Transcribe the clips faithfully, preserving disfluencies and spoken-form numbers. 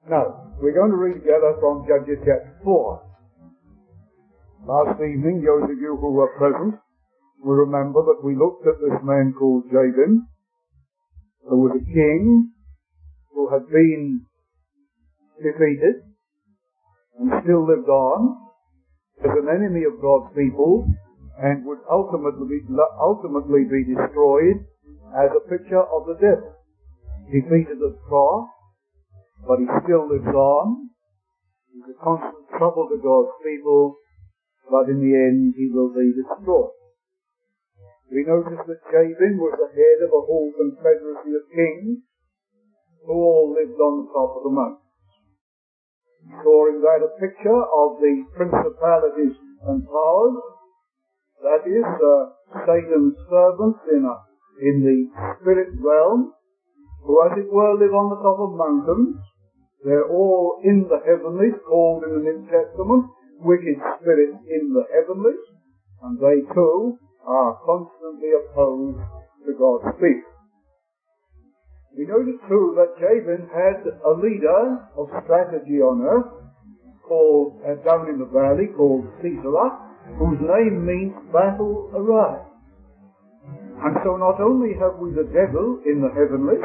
Now, we're going to read together from Judges chapter four. Last evening, those of you who were present will remember that we looked at this man called Jabin, who was a king who had been defeated and still lived on as an enemy of God's people and would ultimately be, ultimately be destroyed as a picture of the devil. Defeated at the cross, but he still lives on. He's a constant trouble to God's people, but in the end he will be destroyed. We notice that Jabin was the head of a whole confederacy of kings who all lived on the top of the mountains. We saw in that a picture of the principalities and powers, that is, uh, Satan's servants in, a, in the spirit realm, who as it were live on the top of mountains. They're all in the heavenlies, called in the New Testament wicked spirits in the heavenlies, and they too are constantly opposed to God's people. We notice too that Jabin had a leader of strategy on earth, called, uh, down in the valley, called Sisera, whose name means battle arise. And so not only have we the devil in the heavenlies,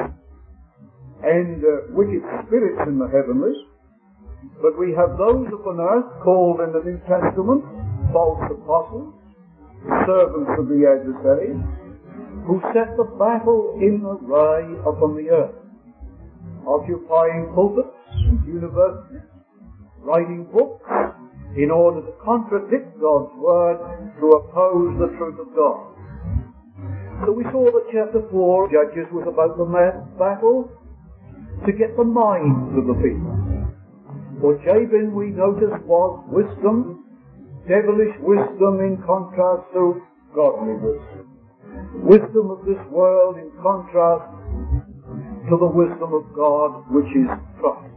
and uh, wicked spirits in the heavenlies, but we have those upon earth called in the New Testament false apostles, servants of the adversary, who set the battle in array upon the earth, occupying pulpits and universities, writing books in order to contradict God's word, to oppose the truth of God. So we saw that chapter four, Judges, was about the battle to get the minds of the people. For Jabin, we notice, was wisdom, devilish wisdom in contrast to godly wisdom. Wisdom of this world in contrast to the wisdom of God, which is Christ.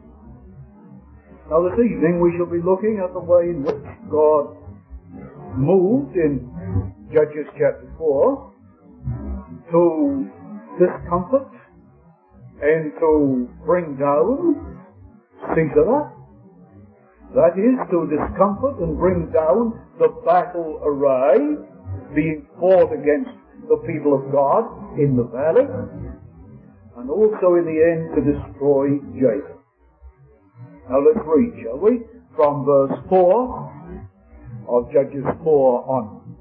Now this evening we shall be looking at the way in which God moved in Judges chapter four to discomfort and to bring down Sisera. That is, to discomfort and bring down the battle array being fought against the people of God in the valley, and also in the end to destroy Jabin. Now let's read, shall we, from verse four of Judges four on.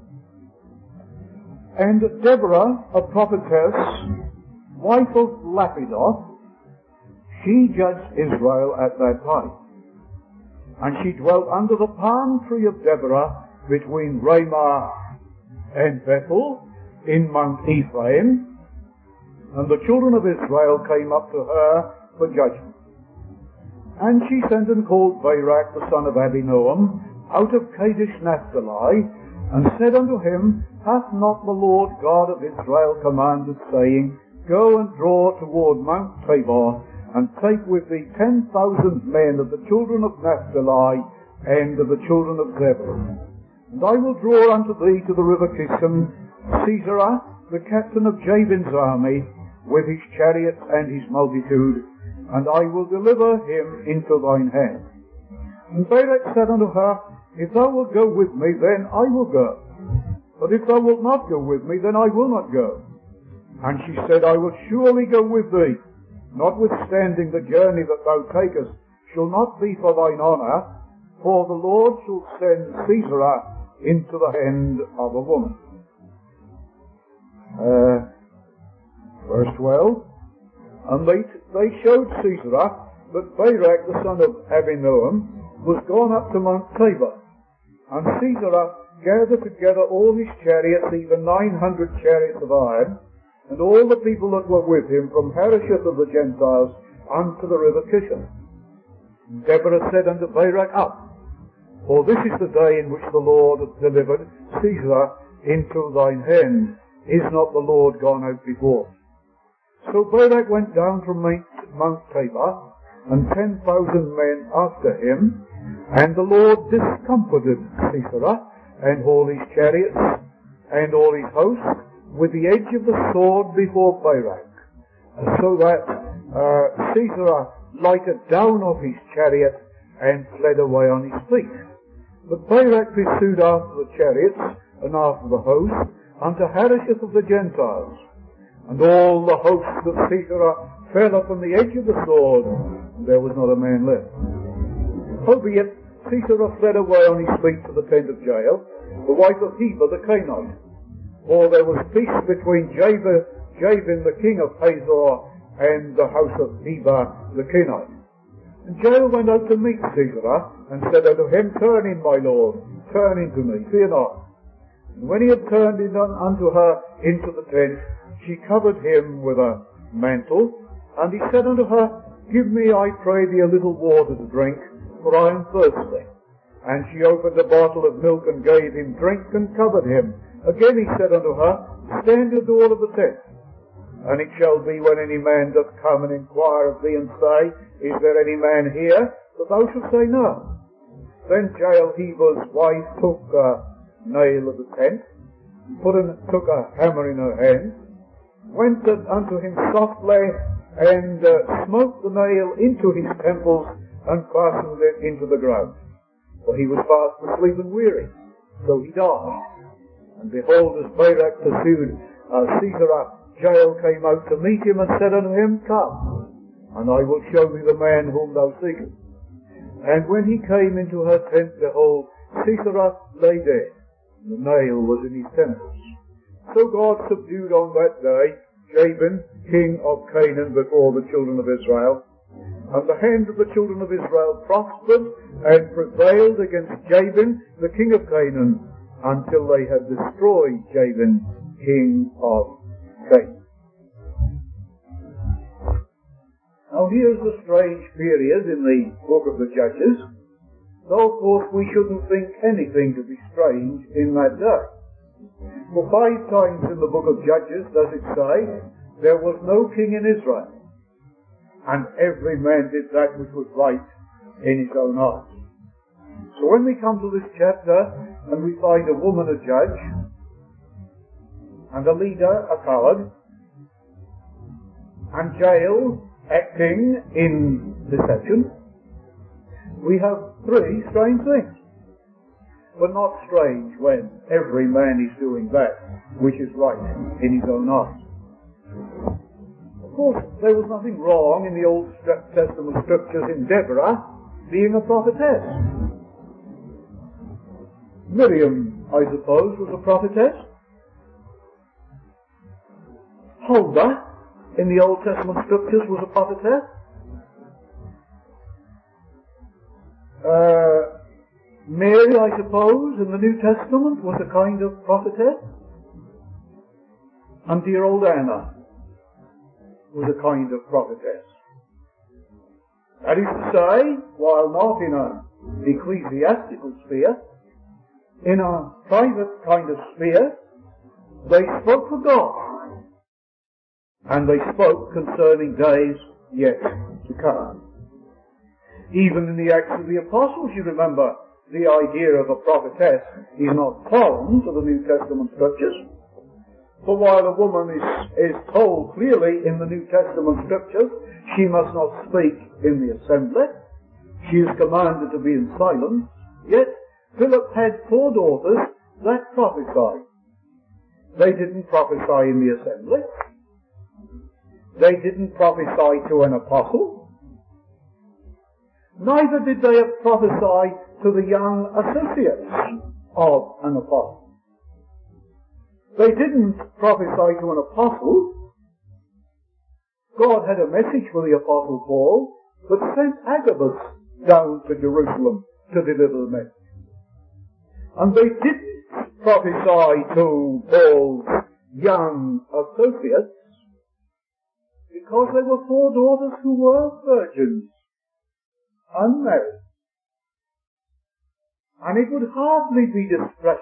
And Deborah, a prophetess, wife of Lapidoth, she judged Israel at that time. And she dwelt under the palm tree of Deborah between Ramah and Bethel in Mount Ephraim, and the children of Israel came up to her for judgment. And she sent and called Barak the son of Abinoam out of Kadesh Naphtali, and said unto him, Hath not the Lord God of Israel commanded, saying, Go and draw toward Mount Tabor, and take with thee ten thousand men of the children of Naphtali and of the children of Zebulun. And I will draw unto thee to the river Kishon Sisera, the captain of Jabin's army, with his chariots and his multitude, and I will deliver him into thine hand. And Barak said unto her, If thou wilt go with me, then I will go. But if thou wilt not go with me, then I will not go. And she said, I will surely go with thee, notwithstanding the journey that thou takest shall not be for thine honour, for the Lord shall send Sisera into the hand of a woman. Uh, verse twelve, And they, they showed Sisera that Barak the son of Abinoam was gone up to Mount Tabor. And Sisera gathered together all his chariots, even nine hundred chariots of iron, and all the people that were with him from Harosheth of the Gentiles unto the river Kishon. And Deborah said unto Barak, Up, for this is the day in which the Lord hath delivered Sisera into thine hand. Is not the Lord gone out before? So Barak went down from Mount Tabor, and ten thousand men after him, and the Lord discomfited Sisera, and all his chariots, and all his hosts, with the edge of the sword before Barak, so that uh, Sisera lighted down off his chariot and fled away on his feet. But Barak pursued after the chariots and after the host unto Harosheth of the Gentiles. And all the hosts of Sisera fell upon the edge of the sword, and there was not a man left. Howbeit Sisera fled away on his feet to the tent of Jael, the wife of Heber the Canaanite. For there was peace between Jabin, Jabin the king of Hazor and the house of Heber the Canaanite. And Jael went out to meet Sisera, and said unto him, Turn in, my lord, turn into me, fear not. And when he had turned in unto her into the tent, she covered him with a mantle, and he said unto her, Give me, I pray thee, a little water to drink, for I am thirsty. And she opened a bottle of milk and gave him drink and covered him. Again he said unto her, Stand at the door of the tent. And it shall be when any man doth come and inquire of thee and say, Is there any man here? That thou shalt say no. Then Jael Heber's wife took a nail of the tent, put an, took a hammer in her hand, went unto him softly, and uh, smote the nail into his temples, and fastened it into the ground. For he was fast asleep and weary, so he died. And behold, as Barak pursued uh, Sisera, Jael came out to meet him, and said unto him, Come, and I will show thee the man whom thou seekest. And when he came into her tent, behold, Sisera lay dead. The nail was in his temples. So God subdued on that day Jabin, king of Canaan, before the children of Israel. And the hand of the children of Israel prospered and prevailed against Jabin, the king of Canaan, until they had destroyed Jabin, king of Canaan. Now here's a strange period in the book of the Judges, though of course we shouldn't think anything to be strange in that day. For five times in the book of Judges does it say, there was no king in Israel, and every man did that which was right in his own eyes. So when we come to this chapter, and we find a woman a judge, and a leader a coward, and Jael acting in deception, we have three strange things. But not strange when every man is doing that which is right in his own eyes. Of course, there was nothing wrong in the Old Testament scriptures in Deborah being a prophetess. Miriam, I suppose, was a prophetess. Huldah, in the Old Testament scriptures, was a prophetess. Uh, Mary, I suppose, in the New Testament, was a kind of prophetess. And dear old Anna was a kind of prophetess. That is to say, while not in an ecclesiastical sphere, in a private kind of sphere, they spoke for God. And they spoke concerning days yet to come. Even in the Acts of the Apostles, you remember, the idea of a prophetess is not foreign to the New Testament scriptures. For while a woman is, is told clearly in the New Testament scriptures, she must not speak in the assembly, she is commanded to be in silence, yet Philip had four daughters that prophesied. They didn't prophesy in the assembly. They didn't prophesy to an apostle. Neither did they prophesy to the young associates of an apostle. They didn't prophesy to an apostle. God had a message for the apostle Paul, but sent Agabus down to Jerusalem to deliver the message. And they didn't prophesy to Paul's young associates, because they were four daughters who were virgins, unmarried. And it would hardly be discretion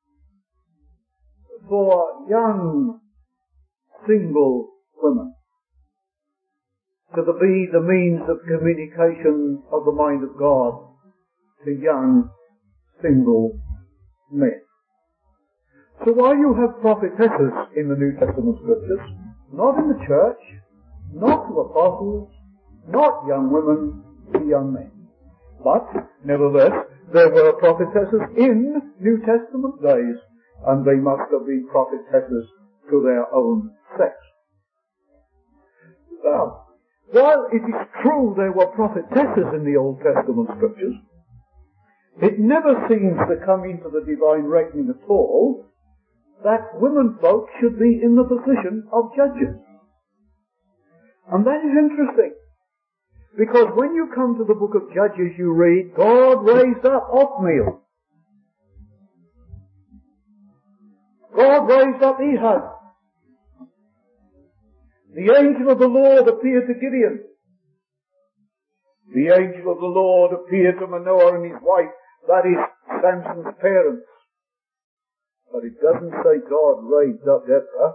for young single women to be the means of communication of the mind of God to young single men. So while you have prophetesses in the New Testament scriptures, not in the church, not to apostles, not young women to young men. But, nevertheless, there were prophetesses in New Testament days, and they must have been prophetesses to their own sex. Now, while it is true there were prophetesses in the Old Testament scriptures, it never seems to come into the divine reckoning at all that women folk should be in the position of judges. And that is interesting, because when you come to the book of Judges, you read, God raised up Othniel. God raised up Ehud. The angel of the Lord appeared to Gideon. The angel of the Lord appeared to Manoah and his wife, that is, Samson's parents. But it doesn't say God raised up Deborah.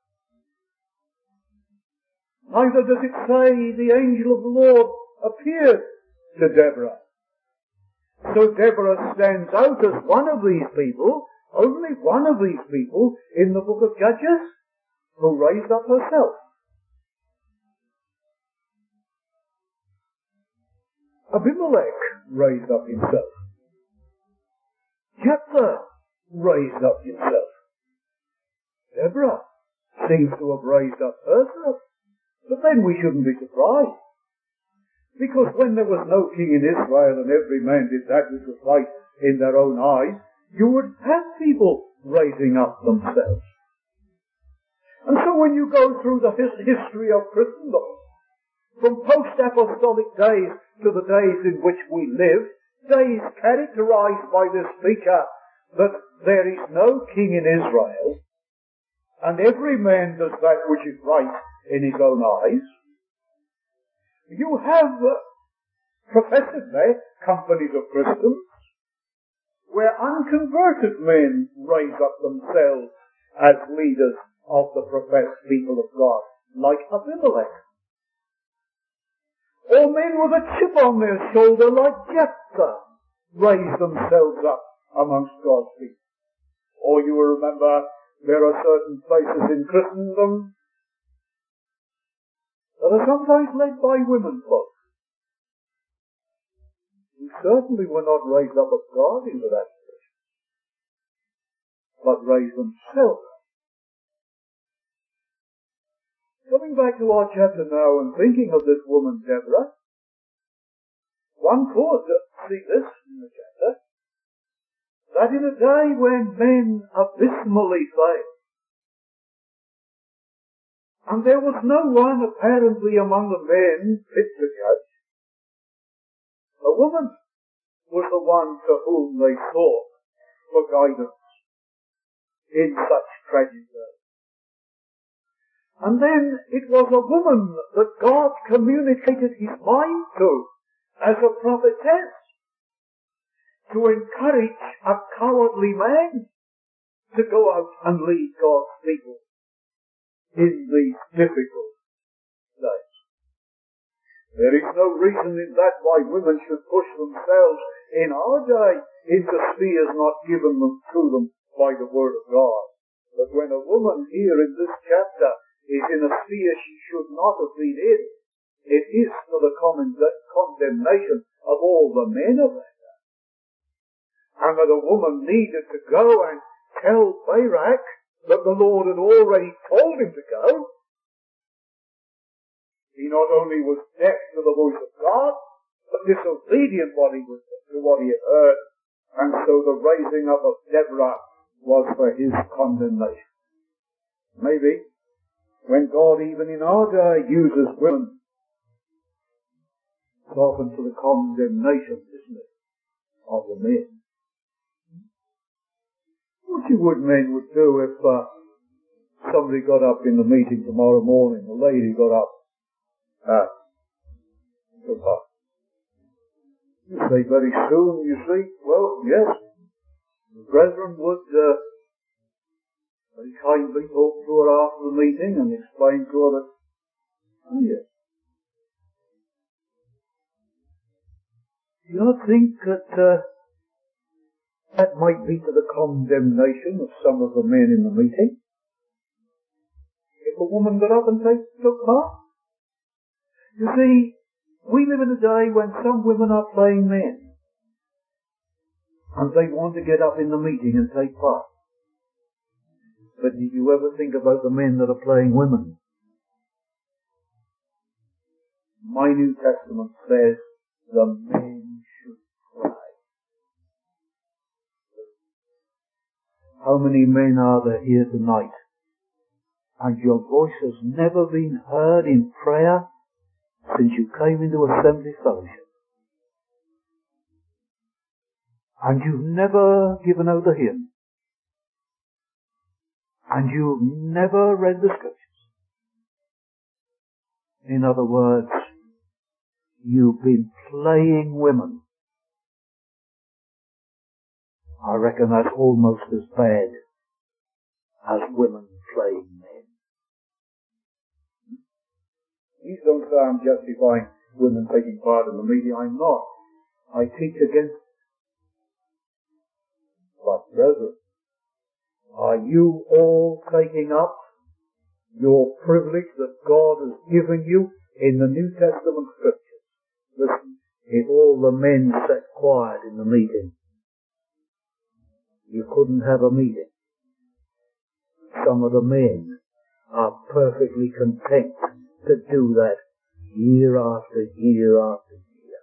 Neither does it say the angel of the Lord appeared to Deborah. So Deborah stands out as one of these people, only one of these people in the book of Judges, who raised up herself. Abimelech raised up himself. Jephthah raised up himself. Deborah seems to have raised up herself. But then we shouldn't be surprised. Because when there was no king in Israel and every man did that which was right in their own eyes, you would have people raising up themselves. And so when you go through the his- history of Christendom, from post-apostolic days to the days in which we live, days characterized by this feature that there is no king in Israel, and every man does that which is right in his own eyes, you have uh, professedly companies of Christians where unconverted men raise up themselves as leaders of the professed people of God, like Abimelech. Or men with a chip on their shoulder, like Jephthah, raise themselves up amongst God's people. Or you will remember there are certain places in Christendom that are sometimes led by women folk, who certainly were not raised up of God into that position, but raised themselves up. Coming back to our chapter now and thinking of this woman Deborah, one could see this in the chapter, that in a day when men abysmally failed, and there was no one apparently among the men fit to judge, a woman was the one to whom they sought for guidance in such tragic days. And then it was a woman that God communicated his mind to as a prophetess, to encourage a cowardly man to go out and lead God's people in these difficult days. There is no reason in that why women should push themselves in our day into spheres not given them to them by the Word of God. But when a woman here in this chapter is in a sphere she should not have been in, it is for the condemnation of all the men of that day. And that a woman needed to go and tell Barak that the Lord had already told him to go. He not only was deaf to the voice of God, but disobedient what he was, to what he had heard. And so the raising up of Deborah was for his condemnation. Maybe when God even in our day uses women, it's often to the condemnation, isn't it, of the men. What you would men would do if uh, somebody got up in the meeting tomorrow morning, a lady got up, ah, took up. You say very soon, you see, well, yes, the brethren would uh, very kindly talk to her after the meeting and explain to her that, oh yes, do you not think that uh, that might be to the condemnation of some of the men in the meeting? If a woman got up and take, took part? You see, We live in a day when some women are playing men, and they want to get up in the meeting and take part. But did you ever think about the men that are playing women? My New Testament says the men should pray. How many men are there here tonight, and your voice has never been heard in prayer since you came into Assembly Fellowship? And you've never given out a hymn. And you've never read the Scriptures. In other words, you've been playing women. I reckon that's almost as bad as women playing men. Please don't say I'm justifying women taking part in the meeting. I'm not. I teach against it. But brethren, are you all taking up your privilege that God has given you in the New Testament Scriptures? Listen, if all the men sat quiet in the meeting, you couldn't have a meeting. Some of the men are perfectly content to do that year after year after year.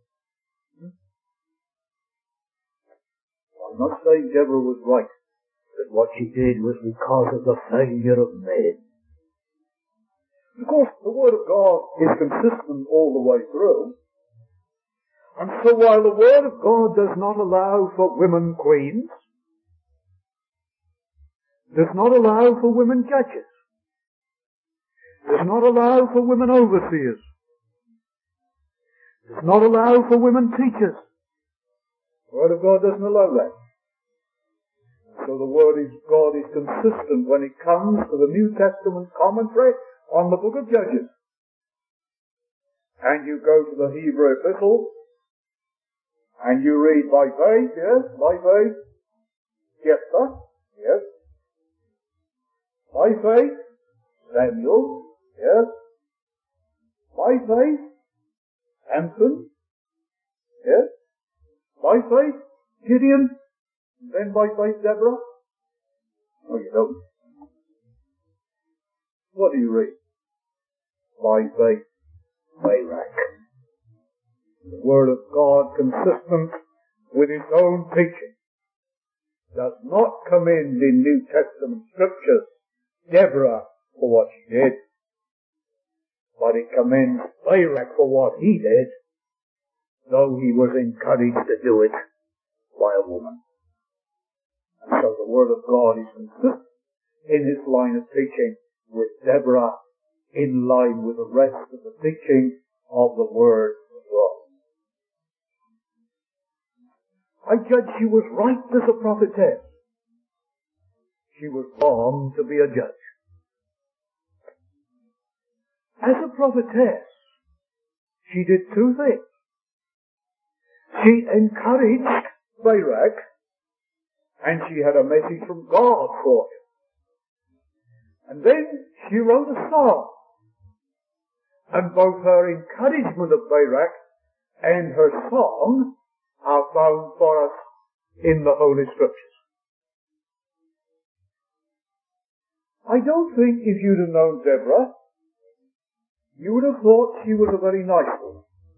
I'm not saying Deborah was right, that what she did was because of the failure of men. Of course, the Word of God is consistent all the way through. And so while the Word of God does not allow for women queens, does not allow for women judges, does not allow for women overseers, does not allow for women teachers, the Word of God doesn't allow that. So the Word of God is consistent when it comes to the New Testament commentary on the book of Judges. And you go to the Hebrew epistle, and you read by faith, yes, by faith, Jephthah, yes, by faith, Samuel, yes, by faith, Samson, yes, by faith, Gideon, then by faith, Deborah. No, you don't. What do you read? By faith, Barak. The Word of God, consistent with its own teaching, does not commend in New Testament Scriptures Deborah for what she did, but it commends Barak for what he did, though he was encouraged to do it by a woman. And so the Word of God is consistent in its line of teaching with Deborah in line with the rest of the teaching of the Word of God. I judge she was right as a prophetess. She was wrong to be a judge. As a prophetess, she did two things. She encouraged Barak, and she had a message from God for him. And then she wrote a song. And both her encouragement of Barak and her song are found for us in the Holy Scriptures. I don't think if you'd have known Deborah, you would have thought she was a very nice woman.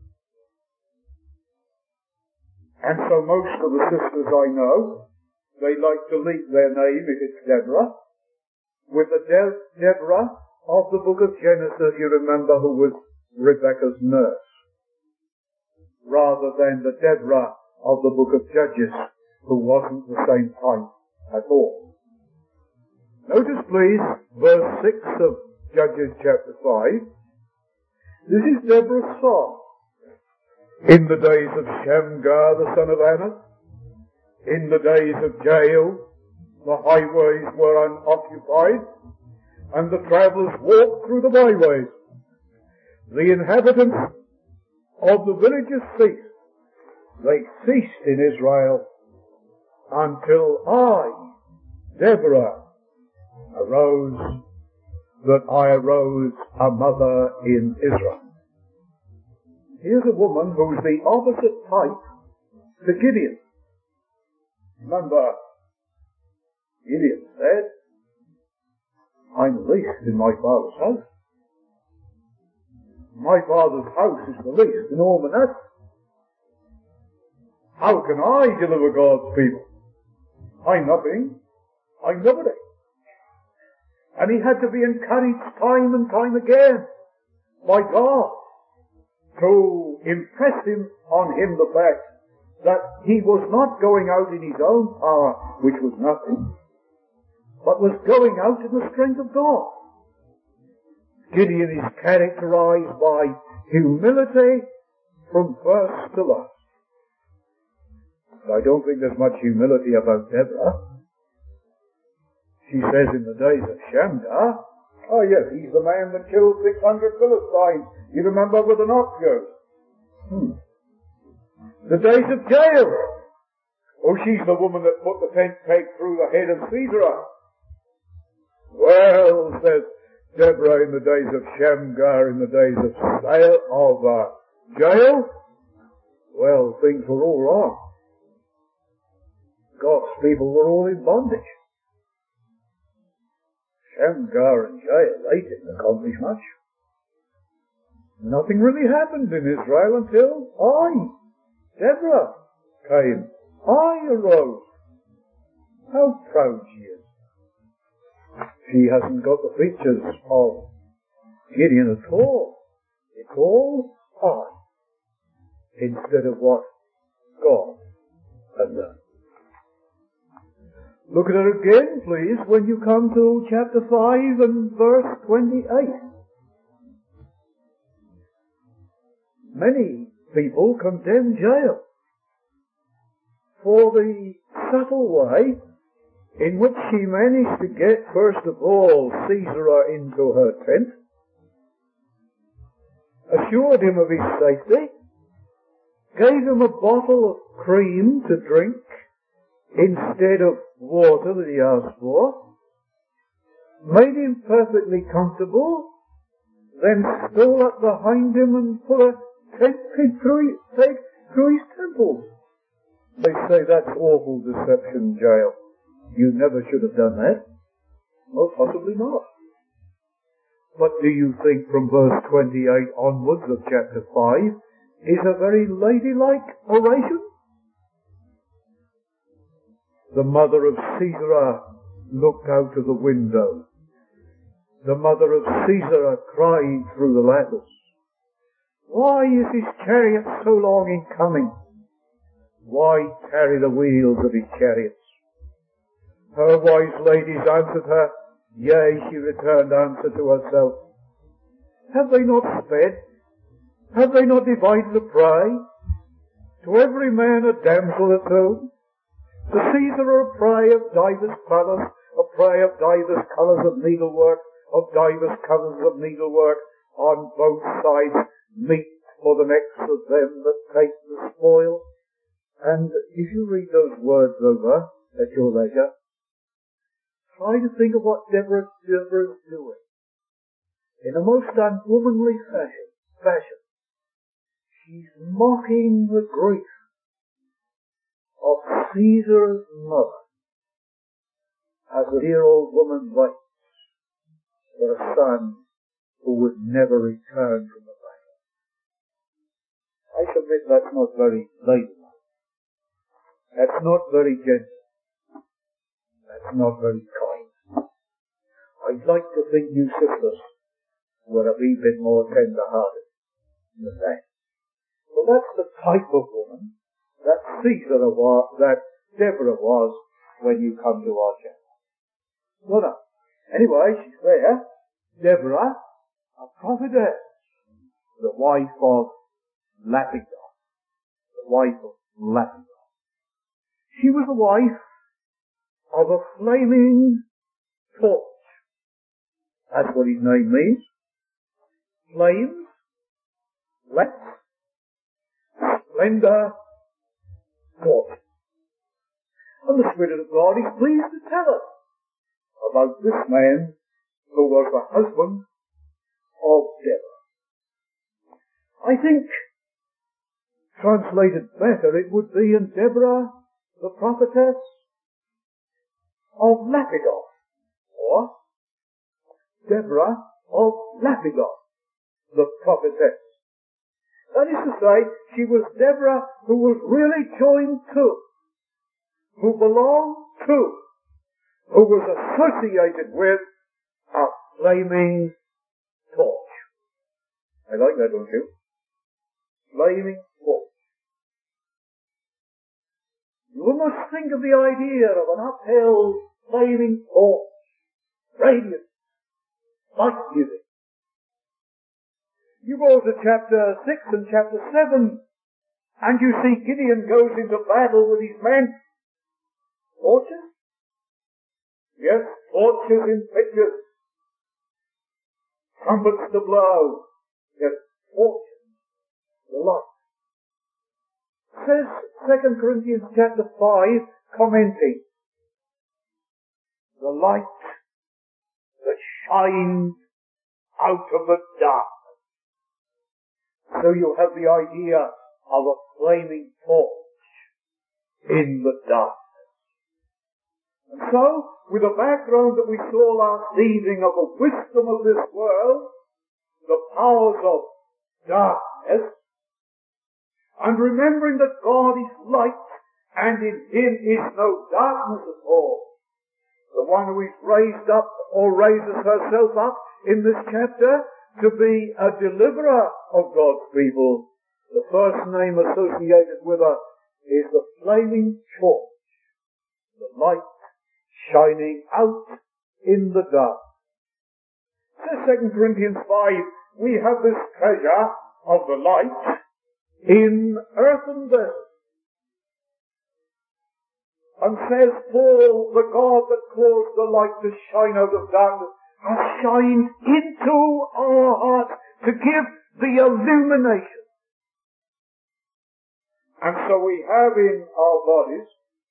And so most of the sisters I know, they like to link their name, if it's Deborah, with the De- Deborah of the book of Genesis, you remember, who was Rebekah's nurse, rather than the Deborah of the book of Judges, who wasn't the same type at all. Notice please, verse six of Judges chapter five. This is Deborah's song. In the days of Shamgar, the son of Anak, in the days of Jael, the highways were unoccupied, and the travellers walked through the byways. The inhabitants of the villages ceased. They ceased in Israel until I, Deborah, arose, that I arose a mother in Israel. Here's a woman who's the opposite type to Gideon. Remember, Gideon said, I'm least in my father's house. My father's house is the least in all Manasseh. How can I deliver God's people? I'm nothing. I'm nobody. And he had to be encouraged time and time again by God to impress him on him the fact that he was not going out in his own power, which was nothing, but was going out in the strength of God. Gideon is characterized by humility from first to last. I don't think there's much humility about Deborah. She says in the days of Shamgar, oh yes, he's the man that killed six hundred Philistines. You remember with an ox goad. Hmm. The days of Jael. Oh, she's the woman that put the tent peg through the head of Sisera. Well, says Deborah, in the days of Shamgar, in the days of, of uh, Jael, well, things were all wrong. God's people were all in bondage. Shamgar and Jael, they didn't accomplish much. Nothing really happened in Israel until I, Deborah, came. I arose. How proud she is. She hasn't got the features of Gideon at all. It's all I, instead of what God had done. Look at it again, please, when you come to chapter five and verse twenty-eight. Many people condemn Jael for the subtle way in which she managed to get, first of all, Sisera into her tent, assured him of his safety, gave him a bottle of cream to drink instead of water that he asked for, made him perfectly comfortable, then stole up behind him and put a tent peg through his, peg through his temples. They say that's awful deception, Jael. You never should have done that. Well, possibly not. But do you think from verse twenty-eight onwards of chapter five is a very ladylike oration? The mother of Sisera looked out of the window. The mother of Sisera cried through the lattice, why is his chariot so long in coming? Why tarry the wheels of his chariots? Her wise ladies answered her, yea, she returned answer to herself. Have they not sped? Have they not divided the prey? To every man a damsel at home? To Caesar a prey of divers colours, a prey of divers colours of needlework, of divers colours of needlework, on both sides meat for the necks of them that take the spoil. And if you read those words over at your leisure, try to think of what Deborah, Deborah is doing. In a most unwomanly fashion, fashion, she's mocking the grief of Caesar's mother as the dear old woman waits for a son who would never return from the battle. I submit that's not very ladylike. That's not very gentle. That's not very kind. I'd like to think you sisters were a wee bit more tender-hearted than that. Well, that's the type of woman that Caesar was, that Deborah was when you come to our chapter. Well, no. Anyway, she's there. Deborah, a prophetess, the wife of Lappidoth. The wife of Lappidoth. She was the wife of a flaming torch. That's what his name means. Flames, light, splendor, torch. And the Spirit of God is pleased to tell us about this man who was the husband of Deborah. I think translated better, it would be, and Deborah, the prophetess of Lapidoth, or Deborah of Lapidoth, the prophetess. That is to say, she was Deborah who was really joined to, who belonged to, who was associated with a flaming torch. I like that, don't you? Flaming torch. You almost think of the idea of an upheld flaming torch, radiant, light-giving. You go to chapter six and chapter seven, and you see Gideon goes into battle with his men. Torches? Yes, torches in pictures. Trumpets to blow. Yes, torches. The light. Says Second Corinthians chapter five, commenting, the light that shines out of the dark. So you have the idea of a flaming torch in the dark. And so, with the background that we saw last evening of the wisdom of this world, the powers of darkness, and remembering that God is light, and in Him is no darkness at all, the one who is raised up, or raises herself up in this chapter, to be a deliverer of God's people, the first name associated with her is the flaming torch, the light shining out in the dark. Says Second Corinthians five, we have this treasure of the light in earthen vessels. And says Paul, the God that caused the light to shine out of darkness has shined into our hearts to give the illumination. And so we have in our bodies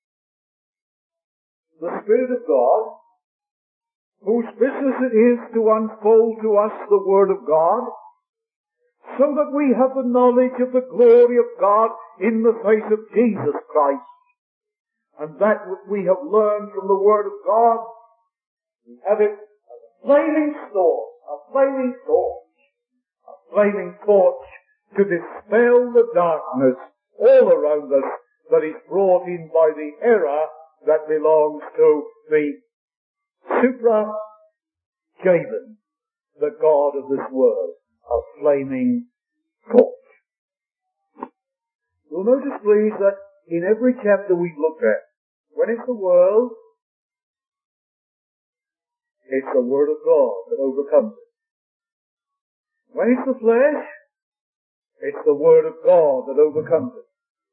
the Spirit of God, whose business it is to unfold to us the Word of God, so that we have the knowledge of the glory of God in the face of Jesus Christ. And that which we have learned from the Word of God, we have it as a flaming sword, a flaming torch, a flaming torch to dispel the darkness all around us that is brought in by the error that belongs to the supra-Jabin, the God of this world, a flaming torch. You'll notice, please, that in every chapter we look at, when it's the world, it's the Word of God that overcomes it. When it's the flesh, it's the Word of God that overcomes it.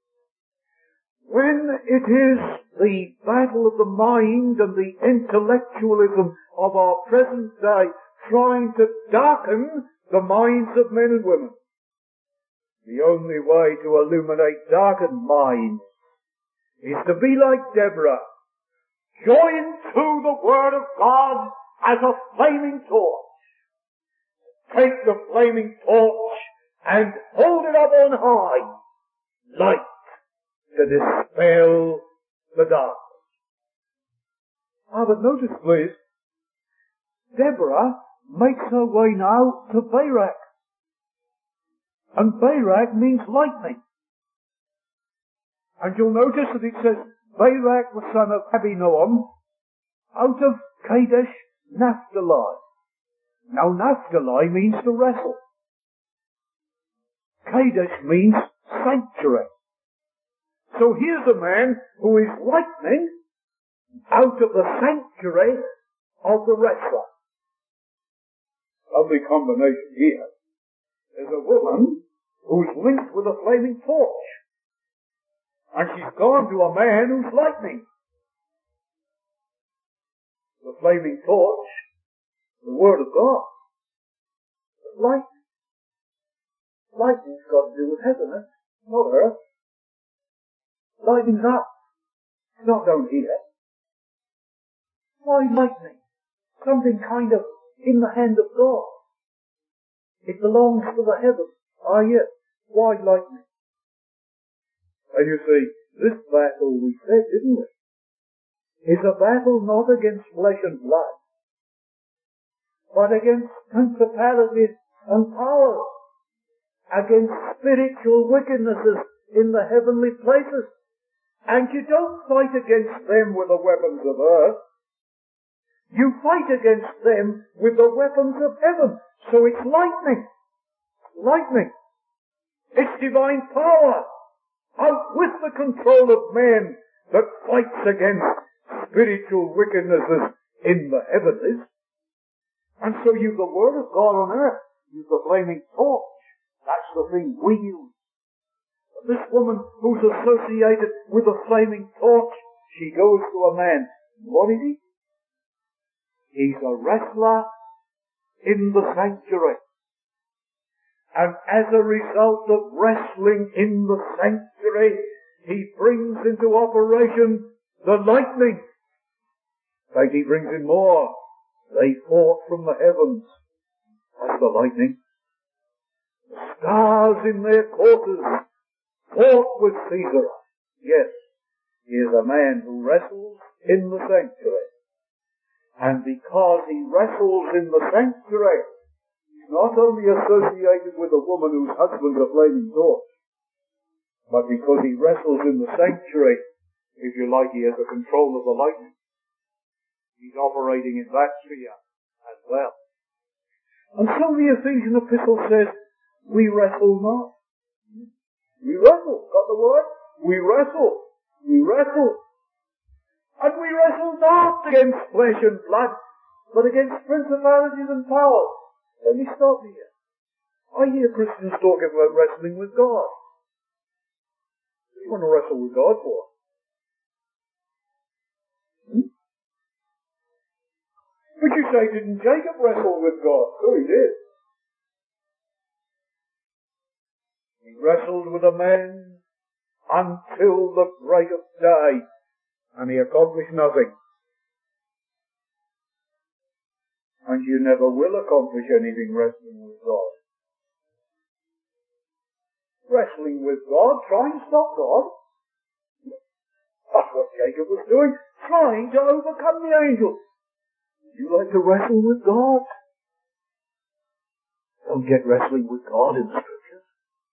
When it is the battle of the mind and the intellectualism of our present day trying to darken the minds of men and women, the only way to illuminate darkened minds is to be like Deborah, joined to the Word of God as a flaming torch. Take the flaming torch and hold it up on high, light to dispel the darkness. Ah, but notice, please, Deborah makes her way now to Barak. And Barak means lightning. And you'll notice that it says, Barak the son of Abinoam, out of Kadesh Naphtali. Now Naphtali means to wrestle. Kadesh means sanctuary. So here's a man who is lightning out of the sanctuary of the wrestler. Lovely combination here. There's a woman who's linked with a flaming torch. And she's gone to a man who's lightning. The flaming torch, the Word of God. But light, lightning's got to do with heaven, eh? Not earth. Lightning's up. It's not down here. Why lightning? Something kind of in the hand of God. It belongs to the heavens. Ah, yes. Why lightning? And you see, this battle, we said, didn't we, is a battle not against flesh and blood, but against principalities and powers, against spiritual wickednesses in the heavenly places. And you don't fight against them with the weapons of earth. You fight against them with the weapons of heaven. So it's lightning. Lightning. It's divine power out with the control of man that fights against spiritual wickednesses in the heavenlies. And so you've the Word of God on earth. You've the flaming torch. That's the thing we use. This woman who's associated with the flaming torch, she goes to a man. What is he? He's a wrestler in the sanctuary. And as a result of wrestling in the sanctuary, he brings into operation the lightning. In fact, he brings in more. They fought from the heavens. That's the lightning. The stars in their quarters fought with Caesar. Yes, he is a man who wrestles in the sanctuary. And because he wrestles in the sanctuary, he's not only associated with a woman whose husband's a flaming torch, but because he wrestles in the sanctuary, if you like, he has the control of the lightning. He's operating in that sphere as well. And so the Ephesian epistle says, we wrestle not. We wrestle. Got the word? We wrestle. We wrestle. And we wrestle not against flesh and blood, but against principalities and powers. Let me stop here. I hear Christians talking about wrestling with God. What do you want to wrestle with God for? Hmm? But you say, didn't Jacob wrestle with God? Oh, he did. He wrestled with a man until the break of day, and he accomplished nothing. And you never will accomplish anything wrestling with God. Wrestling with God, trying to stop God. That's what Jacob was doing, trying to overcome the angels. You like to wrestle with God? Don't get wrestling with God in the Scriptures.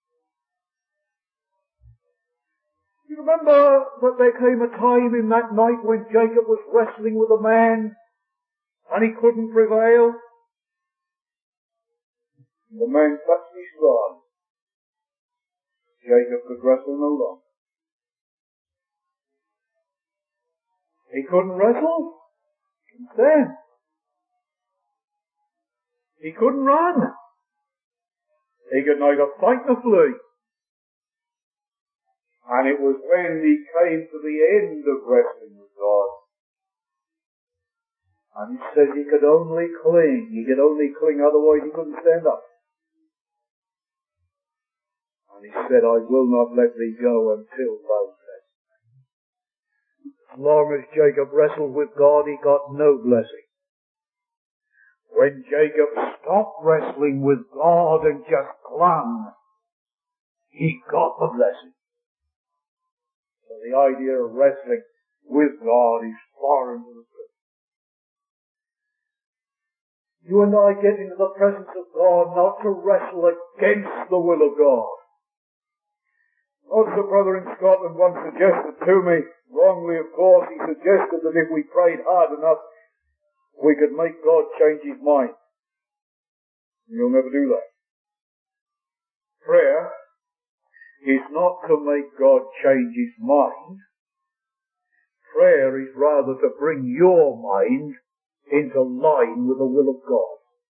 You remember that there came a time in that night when Jacob was wrestling with a man and he couldn't prevail. The man touched his rod. Jacob could wrestle no longer. He couldn't wrestle. He couldn't stand. He couldn't run. He could neither fight nor flee. And it was when he came to the end of wrestling with God, and he said he could only cling. He could only cling, otherwise he couldn't stand up. And he said, I will not let thee go until thou bless me. As long as Jacob wrestled with God, he got no blessing. When Jacob stopped wrestling with God and just clung, he got the blessing. So the idea of wrestling with God is foreign to the Scripture. You and I get into the presence of God not to wrestle against the will of God. Notice a brother in Scotland once suggested to me, wrongly of course, he suggested that if we prayed hard enough, we could make God change his mind. You'll never do that. Prayer is not to make God change his mind. Prayer is rather to bring your mind into line with the will of God.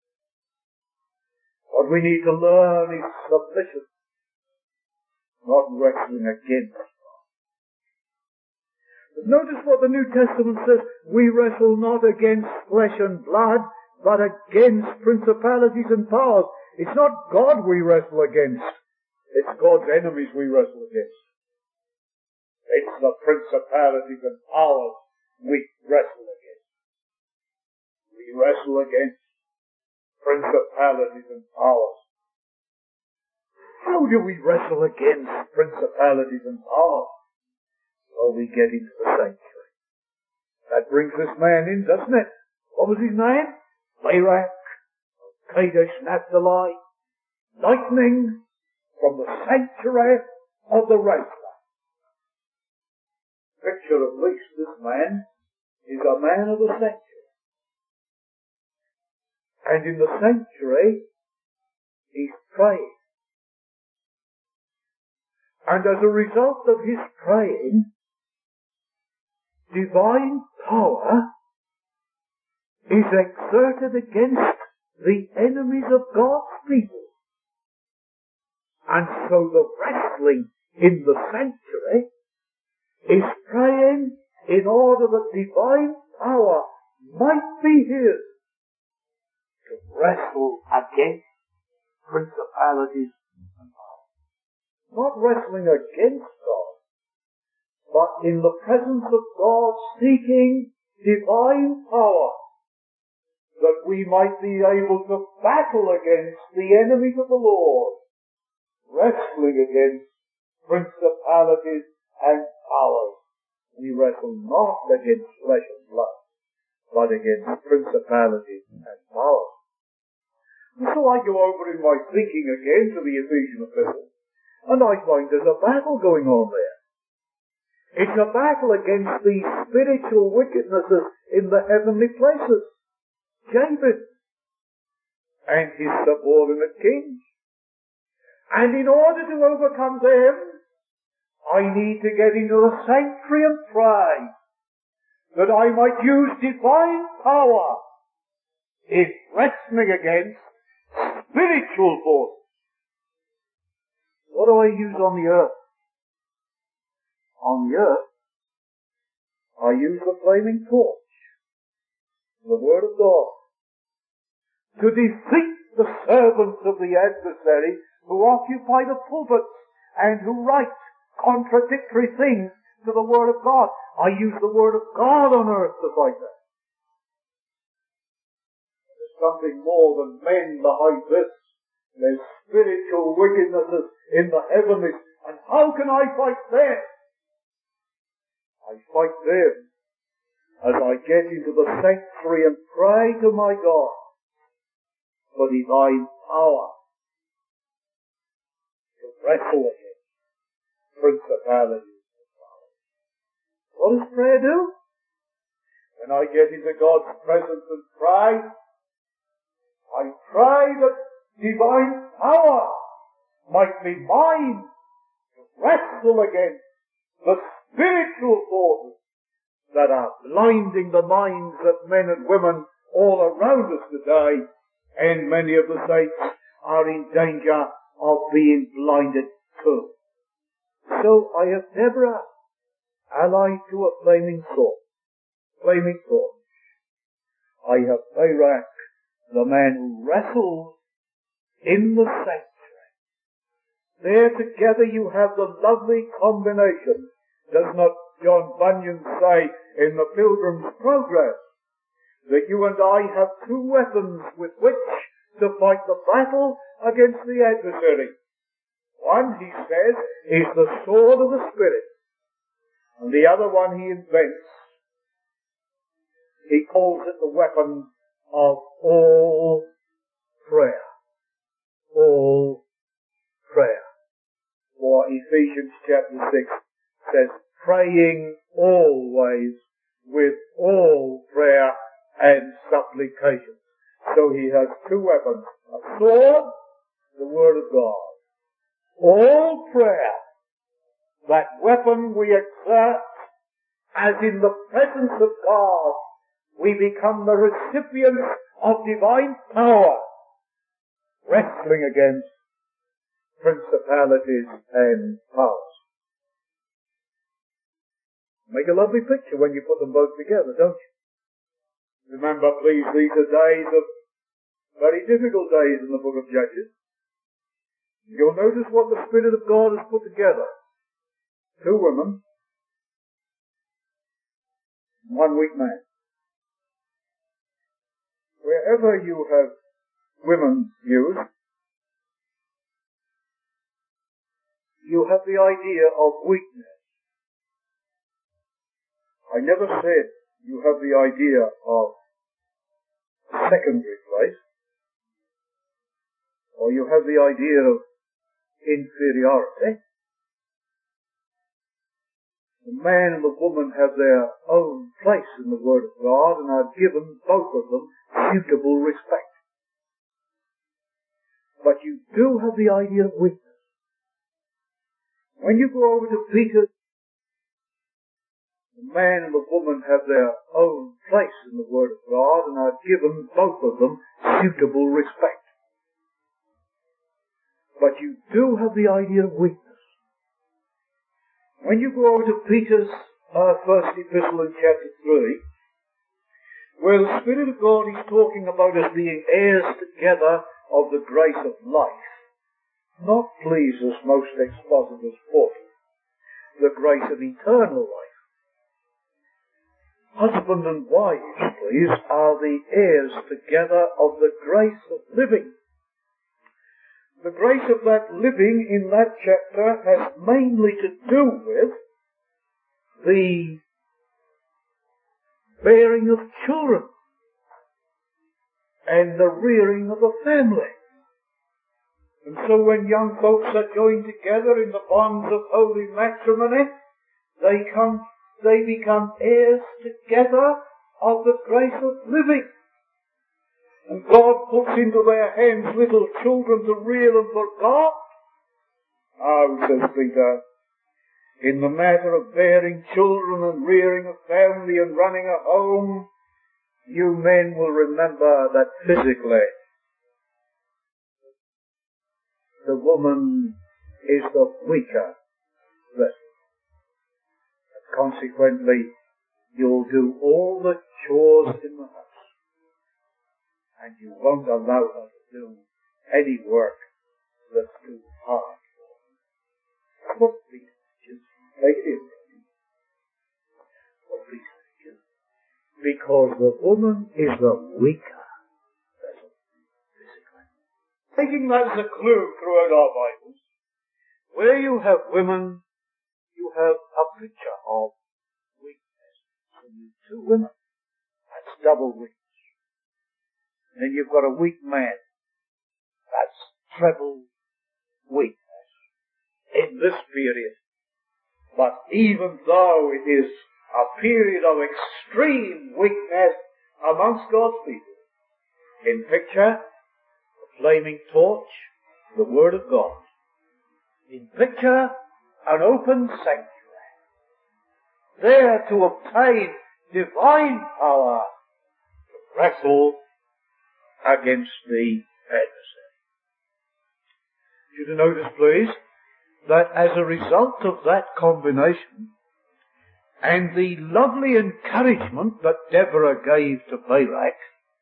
What we need to learn is submission, not wrestling against God. But notice what the New Testament says, we wrestle not against flesh and blood, but against principalities and powers. It's not God we wrestle against. It's God's enemies we wrestle against. It's the principalities and powers we wrestle against. We wrestle against principalities and powers. How do we wrestle against principalities and powers? Well, we get into the sanctuary. That brings this man in, doesn't it? What was his name? Barak, Kadesh Naphtali, lightning from the sanctuary of the wrestler. Picture at least this man is a man of the sanctuary. And in the sanctuary, he's praying. And as a result of his praying, divine power is exerted against the enemies of God's people. And so the wrestling in the sanctuary is praying in order that divine power might be his to wrestle against principalities and powers. Not wrestling against God, but in the presence of God seeking divine power that we might be able to battle against the enemies of the Lord, wrestling against principalities and powers. We wrestle not against flesh and blood, but against principalities and powers. And so I go over in my thinking again to the Ephesian epistle, and I find there's a battle going on there. It's a battle against the spiritual wickednesses in the heavenly places. Jabin and his subordinate kings. And in order to overcome them, I need to get into the sanctuary and pray that I might use divine power in wrestling against spiritual forces. What do I use on the earth? On the earth, I use the flaming torch, the Word of God, to defeat the servants of the adversary who occupy the pulpits and who write contradictory things to the Word of God. I use the Word of God on earth to fight that. There's something more than men behind this. There's spiritual wickednesses in the heavenlies. And how can I fight them? I fight them as I get into the sanctuary and pray to my God for divine power to wrestle against principalities and powers. What does prayer do? When I get into God's presence and pray, I pray that divine power might be mine to wrestle against the spiritual forces that are blinding the minds of men and women all around us today, and many of the saints are in danger of being blinded too. So I have Deborah allied to a flaming sword, flaming sword. I have Barak, the man who wrestles in the sanctuary. There together you have the lovely combination. Does not John Bunyan say in the Pilgrim's Progress that you and I have two weapons with which to fight the battle against the adversary? One, he says, is the sword of the Spirit. And the other one he invents. He calls it the weapon of all prayer. All prayer. For Ephesians chapter six says, praying always with all prayer and supplication. So he has two weapons. A sword, the Word of God. All prayer, that weapon we exert as in the presence of God we become the recipients of divine power, wrestling against principalities and powers. Make a lovely picture when you put them both together, don't you? Remember, please, these are days of very difficult days in the book of Judges. You'll notice what the Spirit of God has put together. Two women, one weak man. Wherever you have women used, you have the idea of weakness. I never said you have the idea of secondary place, or you have the idea of inferiority. The man and the woman have their own place in the Word of God and are given, both of them, suitable respect. But you do have the idea of weakness. When you go over to Peter, the man and the woman have their own place in the Word of God and are given, both of them, suitable respect. But you do have the idea of weakness. When you go over to Peter's uh, first epistle in chapter three, where the Spirit of God is talking about us being heirs together of the grace of life, not, please, as most expositors put, the grace of eternal life. Husband and wives, please, are the heirs together of the grace of living. The grace of that living in that chapter has mainly to do with the bearing of children and the rearing of a family. And so when young folks are joined together in the bonds of holy matrimony, they come, they become heirs together of the grace of living. And God puts into their hands little children to rear them for God. Oh, says Peter, in the matter of bearing children and rearing a family and running a home, you men will remember that physically the woman is the weaker vessel. And consequently, you'll do all the chores in the house. And you won't allow her to do any work that's too hard for her. What please, just take it in. What please, just because the woman is the weaker vessel, physically. Taking that as a clue throughout our Bibles, where you have women, you have a picture of weakness. So you two women, that's double weakness. Then you've got a weak man. That's treble weakness in this period. But even though it is a period of extreme weakness amongst God's people, in picture, the flaming torch, the Word of God. In picture, an open sanctuary. There to obtain divine power to wrestle against the adversary. You to notice, please, that as a result of that combination and the lovely encouragement that Deborah gave to Barak,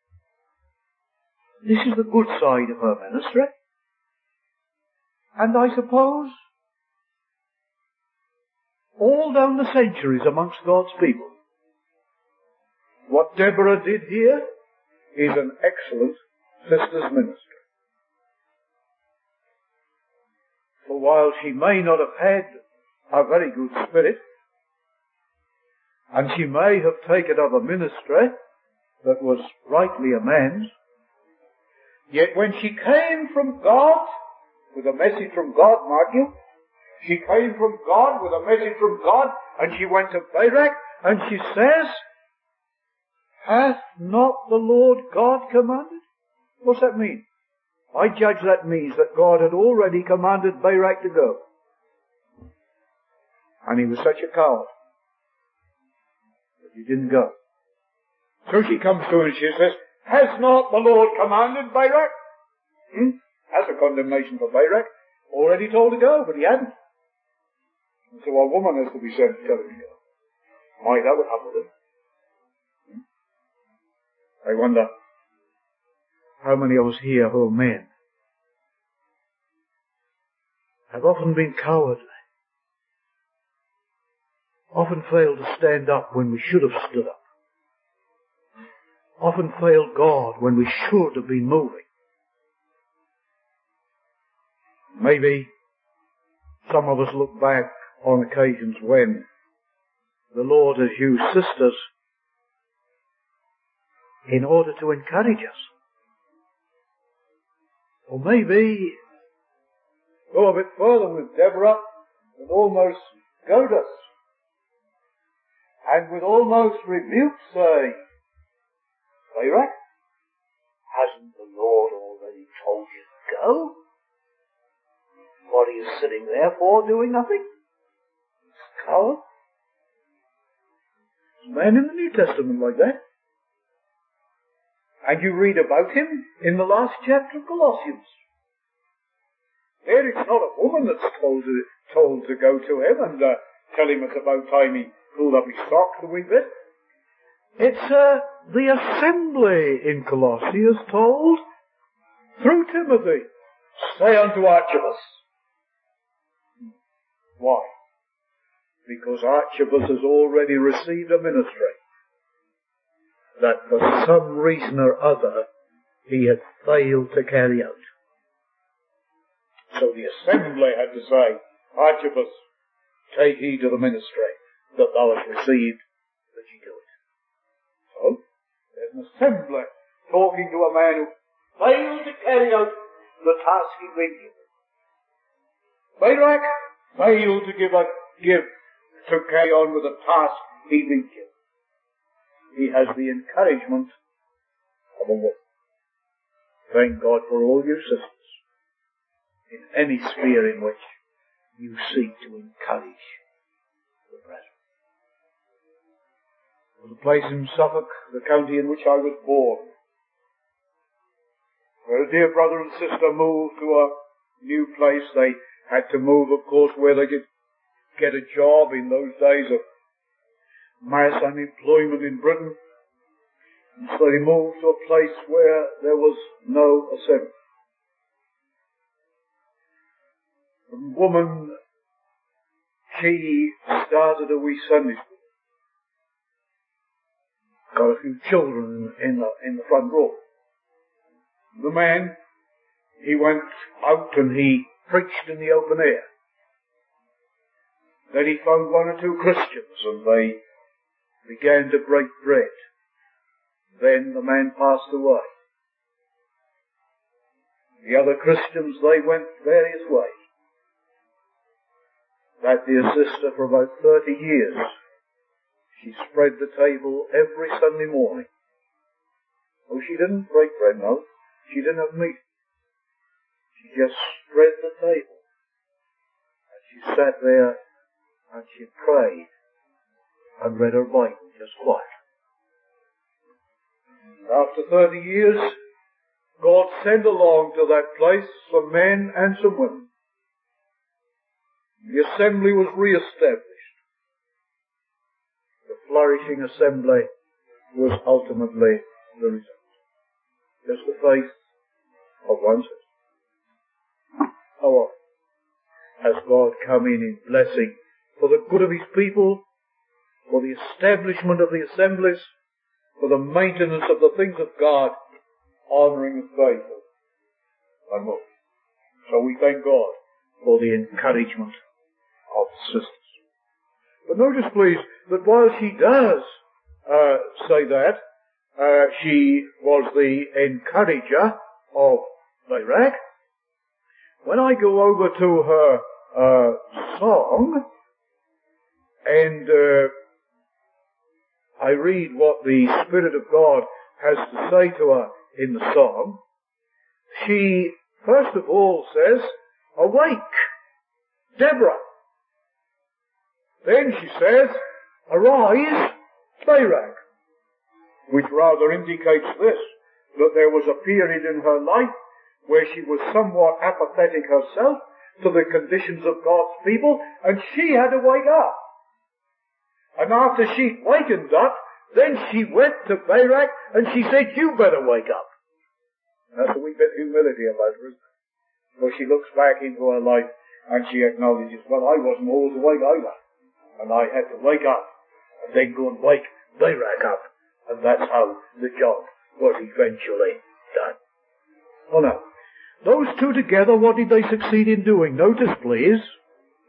this is the good side of her ministry. And I suppose all down the centuries amongst God's people, what Deborah did here is an excellent sister's ministry. For while she may not have had a very good spirit, and she may have taken up a ministry that was rightly a man's, yet when she came from God, with a message from God, mark you, she came from God with a message from God, and she went to Barak, and she says, hath not the Lord God commanded? What's that mean? I judge that means that God had already commanded Barak to go. And he was such a coward that he didn't go. So she comes to him and she says, has not the Lord commanded Barak? Hmm? That's a condemnation for Barak. Already told to go, but he hadn't. And so a woman has to be sent to tell him to go. Why, that would happen to him. I wonder how many of us here who are men have often been cowardly, often failed to stand up when we should have stood up, often failed God when we should have been moving. Maybe some of us look back on occasions when the Lord has used sisters in order to encourage us. Or maybe go a bit further with Deborah and almost goad us, and with almost rebuke say, Barak, hasn't the Lord already told you to go? What are you sitting there for, doing nothing? Coward. There's a man in the New Testament like that. And you read about him in the last chapter of Colossians. There it's not a woman that's told to, told to go to him and uh, tell him it's about time he pulled up his socks a wee bit. It's uh, the assembly in Colossae is told through Timothy, say unto Archippus. Why? Because Archippus has already received a ministry that for some reason or other he had failed to carry out. So the assembly had to say, Archippus, take heed to the ministry that thou hast received, that ye do it. So, there's an assembly talking to a man who failed to carry out the task he'd been given. Barak failed to give a, give, to carry on with the task he'd been given. He has the encouragement of a woman. Thank God for all you sisters, in any sphere in which you seek to encourage the brethren. There was a place in Suffolk, the county in which I was born, where a dear brother and sister moved to a new place. They had to move, of course, where they could get a job in those days of mass unemployment in Britain. And so they moved to a place where there was no assembly. The woman, she started a wee Sunday school. Got a few children in the, in the front row. The man, he went out and he preached in the open air. Then he found one or two Christians and they began to break bread. Then the man passed away. The other Christians, they went various ways. That dear sister, for about thirty years, she spread the table every Sunday morning. Oh, she didn't break bread, no. She didn't have meat. She just spread the table. And she sat there and she prayed and read her Bible just quiet. After thirty years, God sent along to that place some men and some women. The assembly was re-established. The flourishing assembly was ultimately the result. Just the faith of one sister. How often has God come in in blessing for the good of His people, for the establishment of the assemblies, for the maintenance of the things of God, honouring the faith and more. So we thank God for the encouragement of the sisters. But notice, please, that while she does uh, say that, uh, she was the encourager of Barak. When I go over to her uh, song, and uh, I read what the Spirit of God has to say to her in the song, she first of all says, awake, Deborah. Then she says, arise, Barak, which rather indicates this, that there was a period in her life where she was somewhat apathetic herself to the conditions of God's people, and she had to wake up. And after she'd wakened up, then she went to Barak and she said, you better wake up. That's a wee bit of humility about her, isn't it? So she looks back into her life and she acknowledges, well, I wasn't always awake either. And I had to wake up and then go and wake Barak up. And that's how the job was eventually done. Oh no. Those two together, what did they succeed in doing? Notice, please,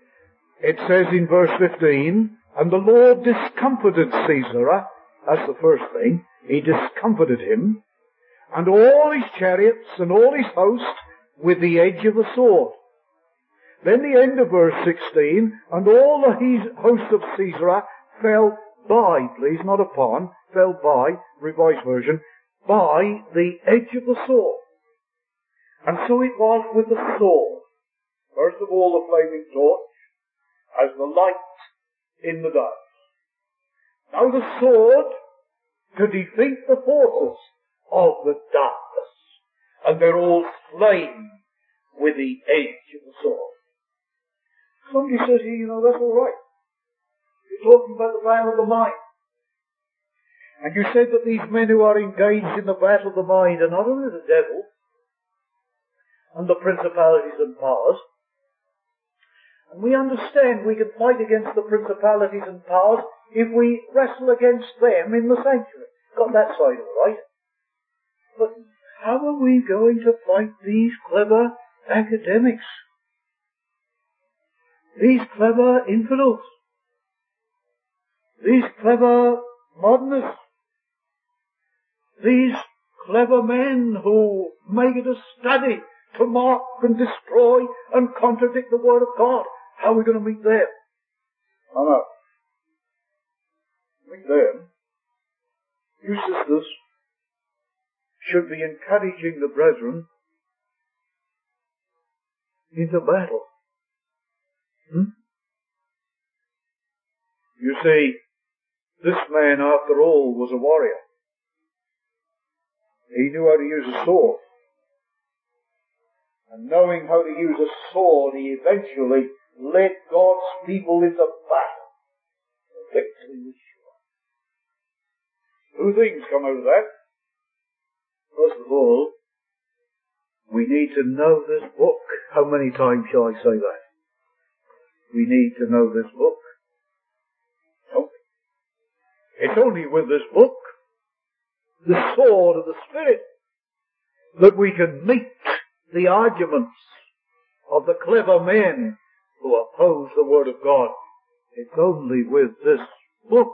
it says in verse fifteen, and the Lord discomfited Sisera. That's the first thing. He discomfited him, and all his chariots and all his host with the edge of the sword. Then the end of verse sixteen, and all the host of Sisera fell by, please, not upon, fell by, Revised Version, by the edge of the sword. And so it was with the sword. First of all, the flaming torch as the light in the darkness. Now the sword to defeat the forces of the darkness. And they're all slain with the edge of the sword. Somebody says here, you know, that's all right. You're talking about the battle of the mind. And you said that these men who are engaged in the battle of the mind are not only the devil and the principalities and powers. And we understand we can fight against the principalities and powers if we wrestle against them in the sanctuary. Got that side all right. But how are we going to fight these clever academics? These clever infidels? These clever modernists? These clever men who make it a study to mock and destroy and contradict the Word of God. How are we going to meet them? I know. Meet them. You sisters should be encouraging the brethren into battle. Hmm? You see, this man, after all, was a warrior. He knew how to use a sword. And knowing how to use a sword, he eventually led God's people into battle. The victory was sure. Two things come out of that. First of all, we need to know this book. How many times shall I say that? We need to know this book. No. It's only with this book, the sword of the Spirit, that we can meet the arguments of the clever men who oppose the Word of God. It's only with this book.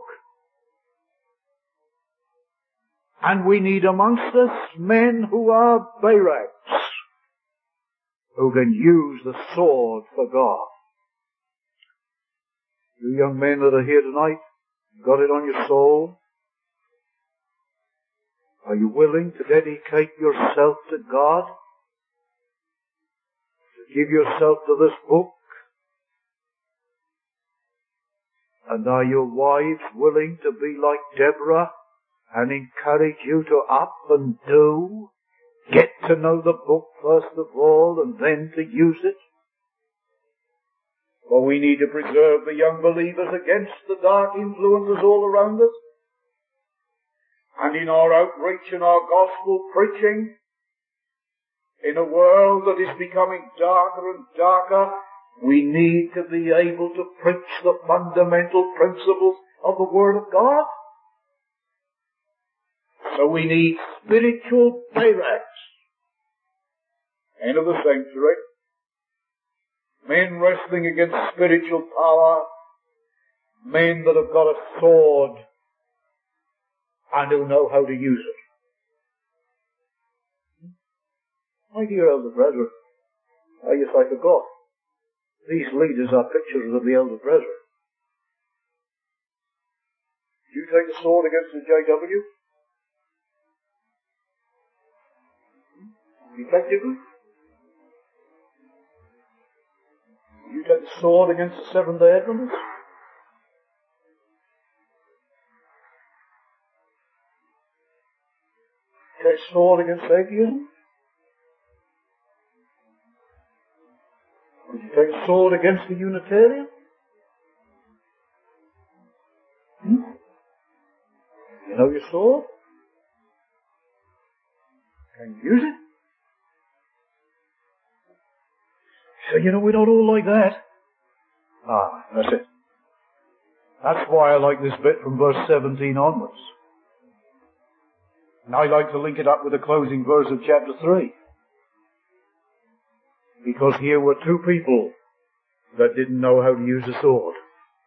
And we need amongst us men who are Baraks, who can use the sword for God. You young men that are here tonight, got it on your soul? Are you willing to dedicate yourself to God? To give yourself to this book? And are your wives willing to be like Deborah and encourage you to up and do? Get to know the book first of all and then to use it? For we need to preserve the young believers against the dark influences all around us. And in our outreach and our gospel preaching, in a world that is becoming darker and darker, we need to be able to preach the fundamental principles of the Word of God. So we need spiritual Baraks. End of the sanctuary. Men wrestling against spiritual power. Men that have got a sword and who know how to use it. My dear elder brethren, I guess I forgot. These leaders are pictures of the elder brethren. Do you take the sword against the J W? Effectively? Do you take the sword against the Seventh-day Adventists? Take a sword against atheism? Would you take a sword against the Unitarian? Hmm? You know your sword? Can you use it? So you know we're not all like that. Ah, that's it. That's why I like this bit from verse seventeen onwards. And I like to link it up with the closing verse of chapter three. Because here were two people that didn't know how to use a sword.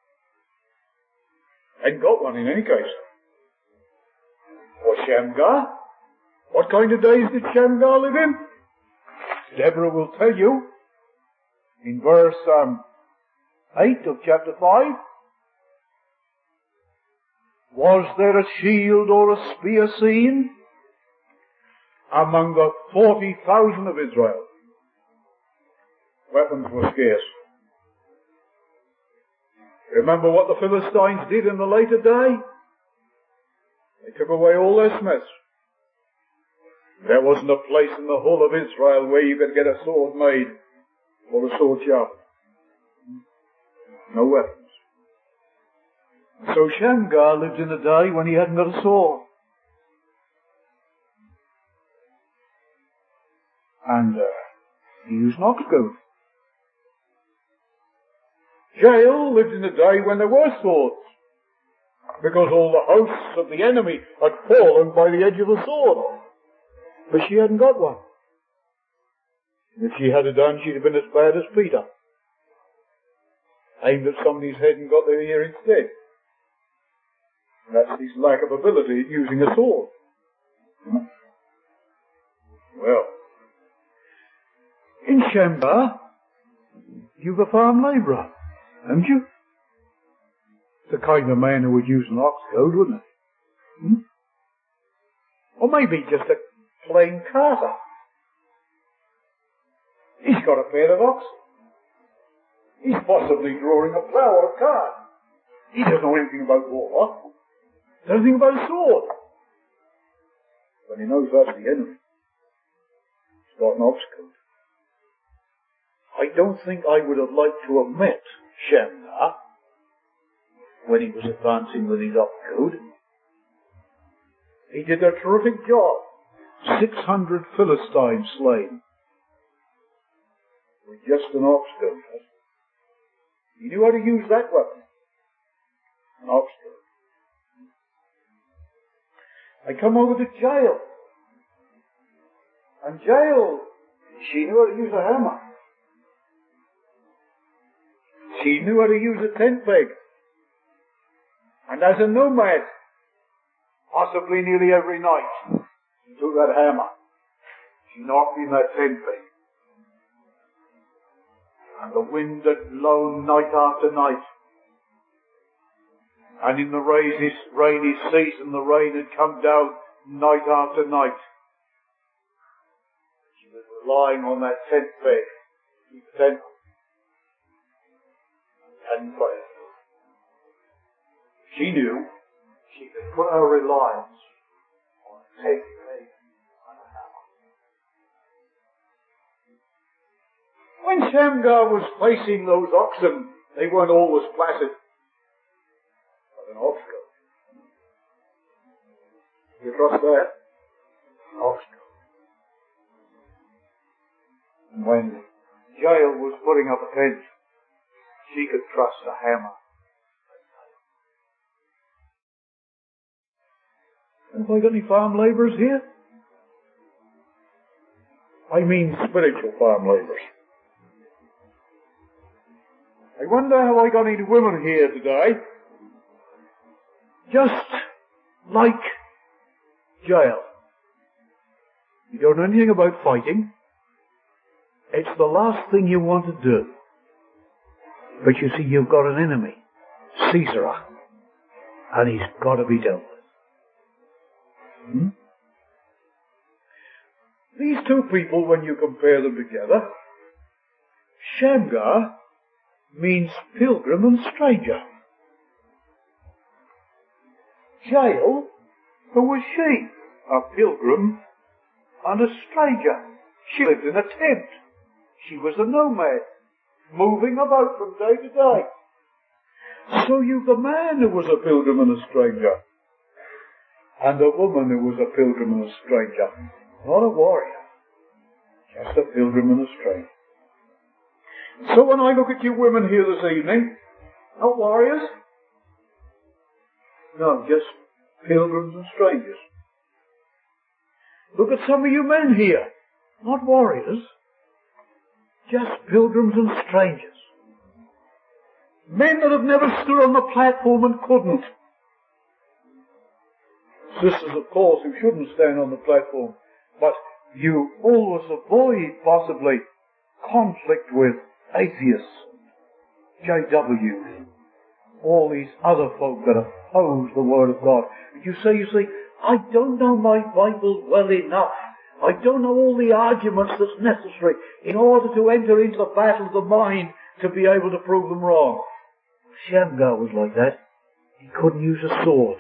Hadn't got one in any case. Was Shamgar? What kind of days did Shamgar live in? Deborah will tell you in verse um, eight of chapter five. Was there a shield or a spear seen among the forty thousand of Israel? Weapons were scarce. Remember what the Philistines did in the later day? They took away all their smiths. There wasn't a place in the whole of Israel where you could get a sword made or a sword sharpened. No weapons. So Shamgar lived in a day when he hadn't got a sword. And uh, he used an ox goad. Jael lived in a day when there were swords, because all the hosts of the enemy had fallen by the edge of the sword. But she hadn't got one. If she had it done, she'd have been as bad as Peter. Aimed at somebody's head and got their ear instead. That's his lack of ability at using a sword. Well, in Shamgar, you've a farm labourer, haven't you? The kind of man who would use an ox goad, wouldn't it? Hmm? Or maybe just a plain carter. He's got a pair of oxen. He's possibly drawing a plough or a cart. He doesn't know anything about war. Doesn't know anything about a sword. But he knows that's the enemy. He's got an ox goad. I don't think I would have liked to have met Shamgar when he was advancing with his ox goad. He did a terrific job. Six hundred Philistines slain with just an ox goad. He knew how to use that weapon. An ox goad. I come over to Jael. And Jael, she knew how to use a hammer. She knew how to use a tent peg. And as a nomad, possibly nearly every night, she took that hammer. She knocked in that tent peg. And the wind had blown night after night. And in the rainy, rainy season, the rain had come down night after night. She was relying on that tent peg to keep the tent and pray. She knew she could put her reliance on a tent peg and a hammer. When Shamgar was facing those oxen, they weren't always placid. But an ox goad. You trust that? An ox goad. And when Jael was putting up a tent, she could trust a hammer. Have I got any farm labourers here? I mean spiritual farm labourers. I wonder how I got any women here today, just like Jael. You don't know anything about fighting. It's the last thing you want to do. But you see, you've got an enemy, Sisera, and he's got to be dealt with. Hmm? These two people, when you compare them together, Shamgar means pilgrim and stranger. Jael, who was she? A pilgrim and a stranger. She lived in a tent. She was a nomad, moving about from day to day. So you've a man who was a pilgrim and a stranger, and a woman who was a pilgrim and a stranger. Not a warrior, just a pilgrim and a stranger. So when I look at you women here this evening, not warriors, no, just pilgrims and strangers. Look at some of you men here, not warriors, just pilgrims and strangers. Men that have never stood on the platform and couldn't. Sisters, of course, who shouldn't stand on the platform. But you always avoid, possibly, conflict with atheists, J Ws, all these other folk that oppose the Word of God. And you say, you see, I don't know my Bible well enough. I don't know all the arguments that's necessary in order to enter into the battle of the mind to be able to prove them wrong. Shamgar was like that. He couldn't use a sword.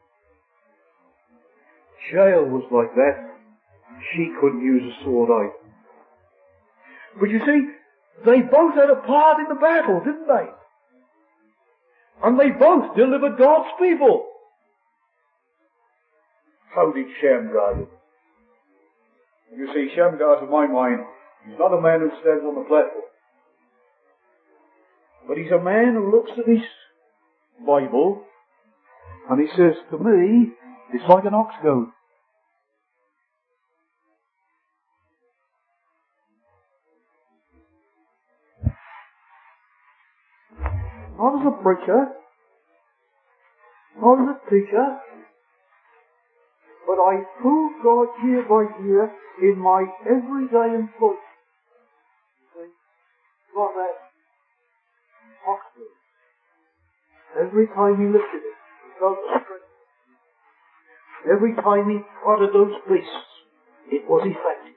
Jael was like that. She couldn't use a sword either. But you see, they both had a part in the battle, didn't they? And they both delivered God's people. How did Shamgar do? You see, Shamgar, to my mind, he's not a man who stands on the platform. But he's a man who looks at his Bible and he says, to me, it's like an ox goad. Not as a preacher, not as a teacher, but I prove God year by year in my everyday employment. See, got that ox goad. Every time he lifted it, he felt the strength. Every time he prodded those beasts, it was effective.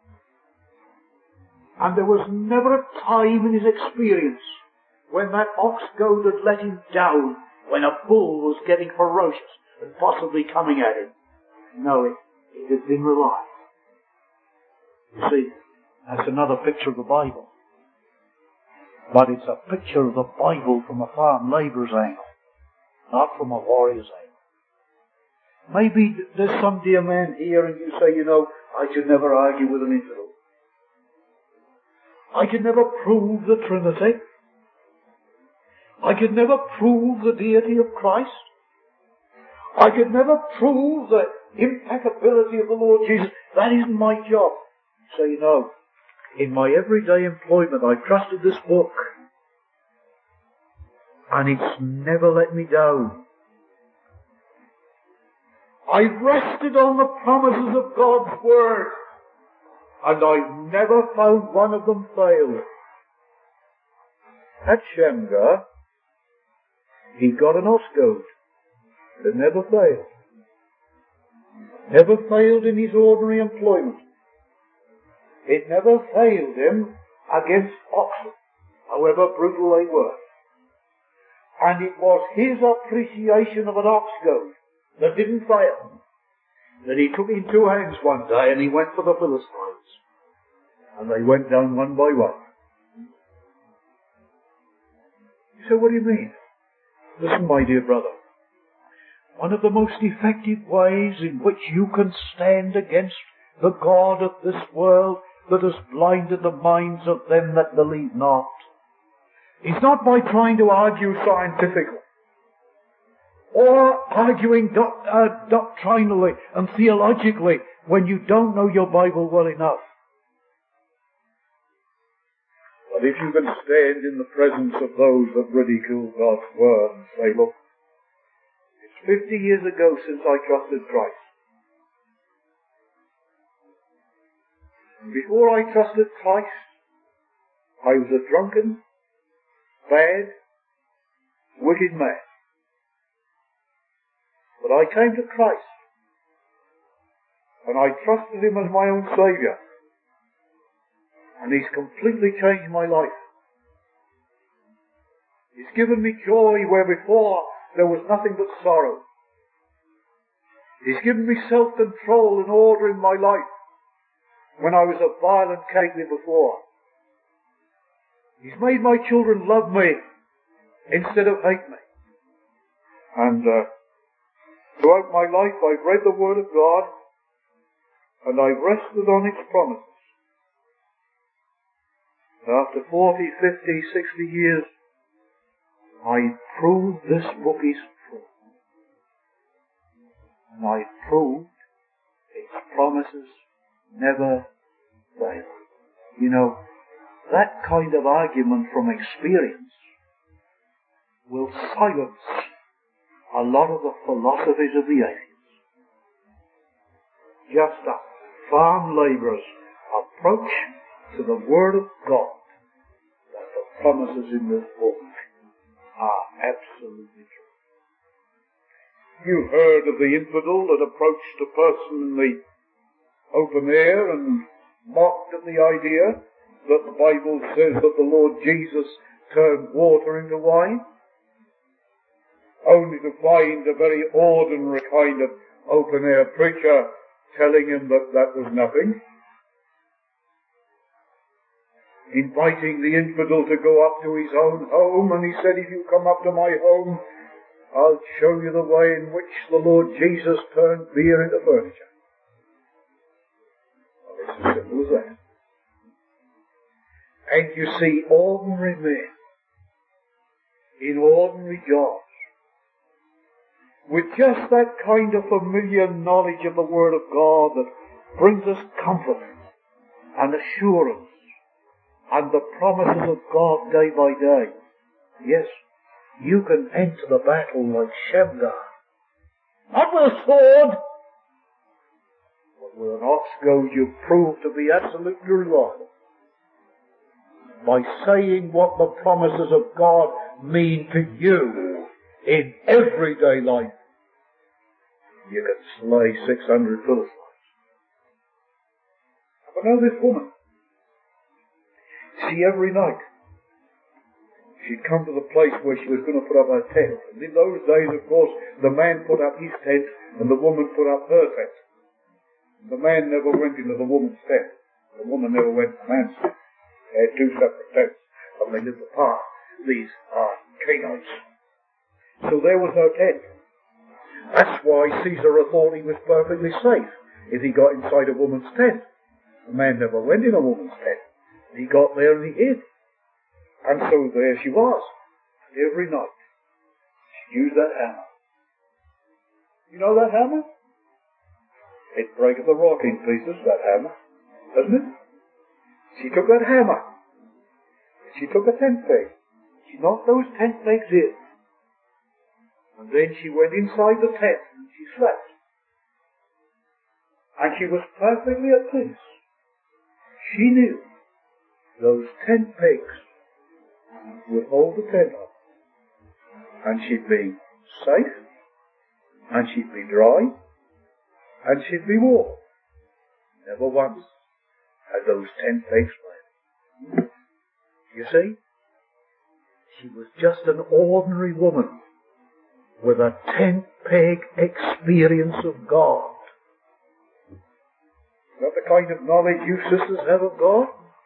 And there was never a time in his experience when that ox goad had let him down, when a bull was getting ferocious and possibly coming at him. No, it, it had been reliable. You see, that's another picture of the Bible. But it's a picture of the Bible from a farm labourer's angle, not from a warrior's angle. Maybe there's some dear man here and you say, you know, I could never argue with an infidel. I could never prove the Trinity. I could never prove the deity of Christ. I could never prove the impeccability of the Lord Jesus. That isn't my job. So you know, in my everyday employment I trusted this book and it's never let me down. I rested on the promises of God's Word and I've never found one of them fail. At Shamgar, he got an ox goad. It never failed. Never failed in his ordinary employment. It never failed him against oxen, however brutal they were. And it was his appreciation of an ox goad that didn't fail, that he took in two hands one day and he went for the Philistines. And they went down one by one. You say, what do you mean? Listen, my dear brother. One of the most effective ways in which you can stand against the God of this world that has blinded the minds of them that believe not is not by trying to argue scientifically or arguing doc- uh, doctrinally and theologically when you don't know your Bible well enough. But if you can stand in the presence of those that ridicule God's Word and say, look, it's fifty years ago since I trusted Christ. Before I trusted Christ, I was a drunken, bad, wicked man. But I came to Christ, and I trusted Him as my own Saviour. And He's completely changed my life. He's given me joy where before there was nothing but sorrow. He's given me self-control and order in my life when I was a violent caitiff before. He's made my children love me instead of hate me. And uh, throughout my life I've read the Word of God and I've rested on its promises. After forty, fifty, sixty years, I prove this book is true. And I proved its promises never fail. You know, that kind of argument from experience will silence a lot of the philosophies of the atheists. Just a farm labourer's approach to the Word of God, that the promises in this book are absolutely true. You've heard of the infidel that approached a person in the open air and mocked at the idea that the Bible says that the Lord Jesus turned water into wine, only to find a very ordinary kind of open air preacher telling him that that was nothing, inviting the infidel to go up to his own home, and he said, if you come up to my home, I'll show you the way in which the Lord Jesus turned beer into furniture. Well, it's as simple as that. And you see ordinary men in ordinary jobs with just that kind of familiar knowledge of the Word of God that brings us comfort and assurance and the promises of God day by day. Yes, you can enter the battle like Shamgar, not with a sword, but with an ox goad you prove to be absolutely reliable by saying what the promises of God mean to you in everyday life. You can slay six hundred Philistines. But now this woman, see, every night she'd come to the place where she was going to put up her tent. And in those days, of course, the man put up his tent and the woman put up her tent. The man never went into the woman's tent. The woman never went to the man's tent. They had two separate tents, and they lived apart. These are Canaanites. So there was her tent. That's why Caesar thought he was perfectly safe if he got inside a woman's tent. The man never went in a woman's tent. He got there and he hid. And so there she was. And every night she used that hammer. You know that hammer? It breaketh the rock in pieces, that hammer. Doesn't it? She took that hammer. She took a tent peg. She knocked those tent pegs in. And then she went inside the tent and she slept. And she was perfectly at peace. She knew those tent pegs would hold the tent up. And she'd be safe. And she'd be dry. And she'd be warm. Never once had those tent pegs fled. You see? She was just an ordinary woman with a tent peg experience of God. Is that the kind of knowledge you sisters have of God?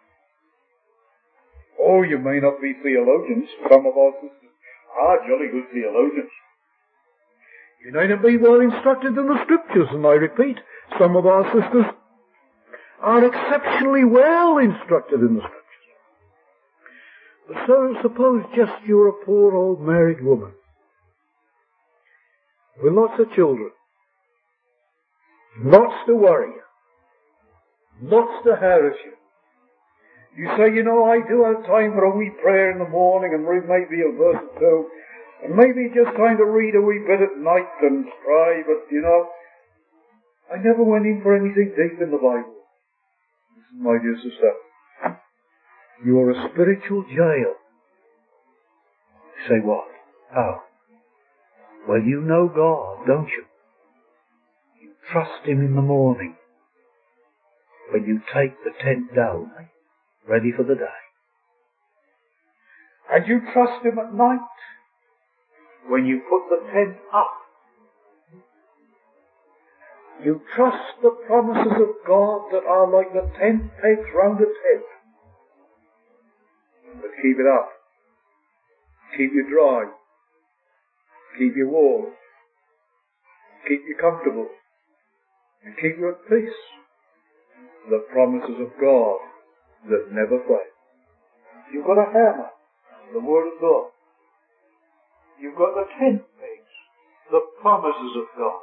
Oh, you may not be theologians. Some of our sisters are jolly good theologians. You may not be well instructed in the Scriptures, and I repeat, some of our sisters are exceptionally well instructed in the Scriptures. But so suppose just you're a poor old married woman with lots of children, lots to worry you, lots to harass you. You say, you know, I do have time for a wee prayer in the morning and read maybe a verse or two, and maybe just trying to read a wee bit at night and try, but you know, I never went in for anything deep in the Bible. Listen, my dear sister, you are a spiritual jail. You say, what? How? Well, you know God, don't you? You trust Him in the morning when you take the tent down, ready for the day. And you trust Him at night when you put the tent up. You trust the promises of God that are like the tent pegs round a tent. But keep it up. Keep you dry. Keep you warm. Keep you comfortable. And keep you at peace. The promises of God that never fail. You've got a hammer, the Word of God. You've got the tent pegs, the promises of God.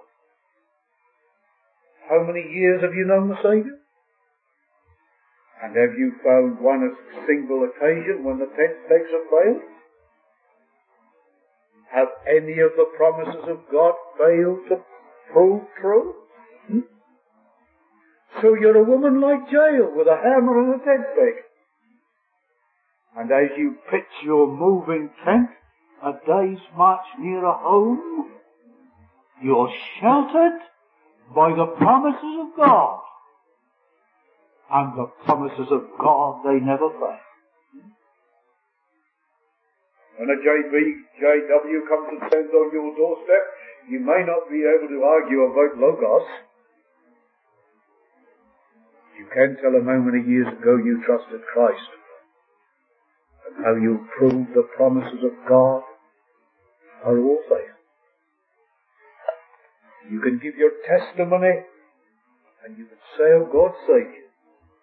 How many years have you known the Saviour? And have you found one single occasion when the tent pegs have failed? Have any of the promises of God failed to prove true? Hmm? So you're a woman like Jael with a hammer and a tent peg. And as you pitch your moving tent a day's march nearer home, you're sheltered by the promises of God. And the promises of God, they never fail. When a J B, J W comes and stands on your doorstep, you may not be able to argue about Logos. You can tell him how many years ago you trusted Christ and how you proved the promises of God are all faith. You can give your testimony and you can say how God saved you.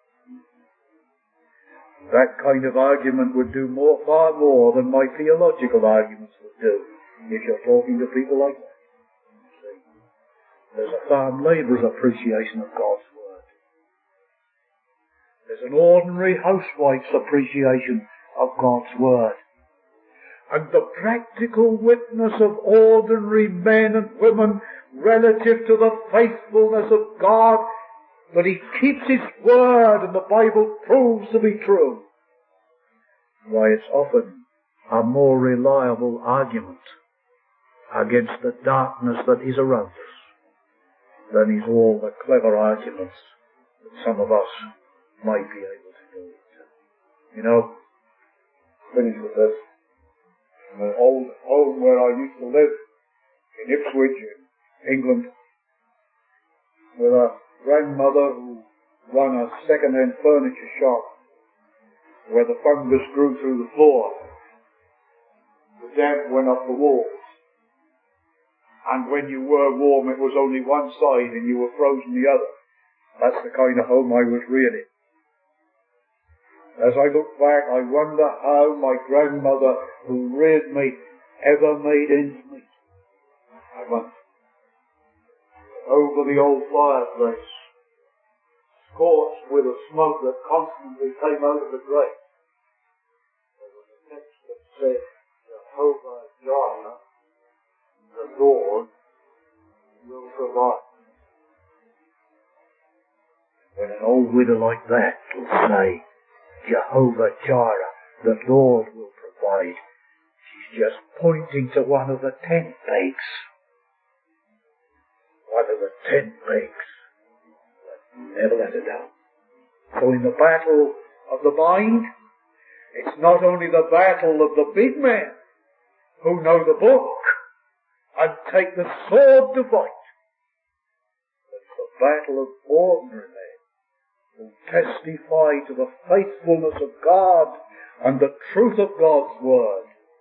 That kind of argument would do more, far more than my theological arguments would do if you're talking to people like that. See? There's a farm labourer's appreciation of God's Word. There's an ordinary housewife's appreciation of God's Word. And the practical witness of ordinary men and women relative to the faithfulness of God, that He keeps His Word and the Bible proves to be true. Why, it's often a more reliable argument against the darkness that is around us than is all the clever arguments that some of us might be able to do. You know, finish with this. In the old home where I used to live, in Ipswich, in England, with a grandmother who ran a second-hand furniture shop where the fungus grew through the floor. The damp went up the walls. And when you were warm, it was only one side and you were frozen the other. That's the kind of home I was reared in. As I look back, I wonder how my grandmother, who reared me, ever made ends meet. I wonder. Over the old fireplace, scorched with the smoke that constantly came out of the grate, there was a text that said, Jehovah Jireh, the Lord, will provide. When an old widow like that will say, Jehovah Jireh, the Lord will provide, she's just pointing to one of the tent pegs. One of the tent pegs. Never let her down. So in the battle of the mind, it's not only the battle of the big men who know the book and take the sword to fight, but it's the battle of ordinary men who testify to the faithfulness of God and the truth of God's Word.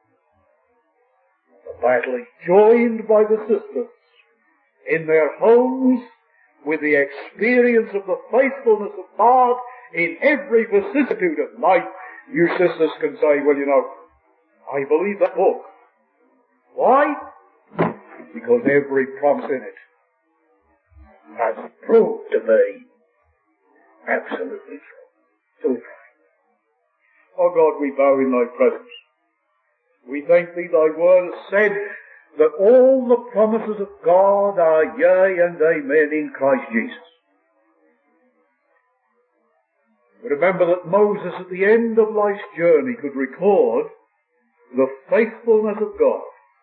The battle is joined by the sisters in their homes with the experience of the faithfulness of God in every vicissitude of life. You sisters can say, well, you know, I believe that book. Why? Because every promise in it has proved to be absolutely true. So we pray. Oh God, we bow in Thy presence. We thank Thee, Thy Word has said that all the promises of God are yea and amen in Christ Jesus. Remember that Moses at the end of life's journey could record the faithfulness of God,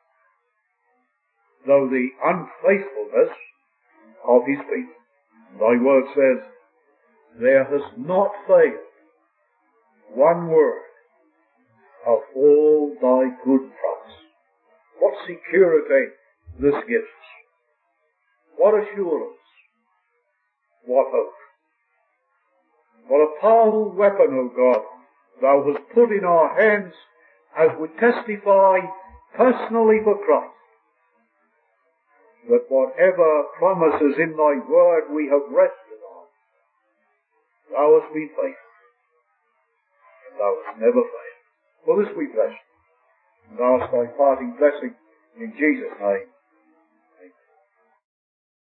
though the unfaithfulness of his people. Thy Word says, there has not failed one word of all Thy good promise. What security this gives us. What assurance. What hope. What a powerful weapon, O God, Thou hast put in our hands as we testify personally for Christ. That whatever promises in Thy Word we have rested on, Thou hast been faithful. And Thou hast never failed. For this we bless Thee. And ask Thy parting blessing in Jesus' name.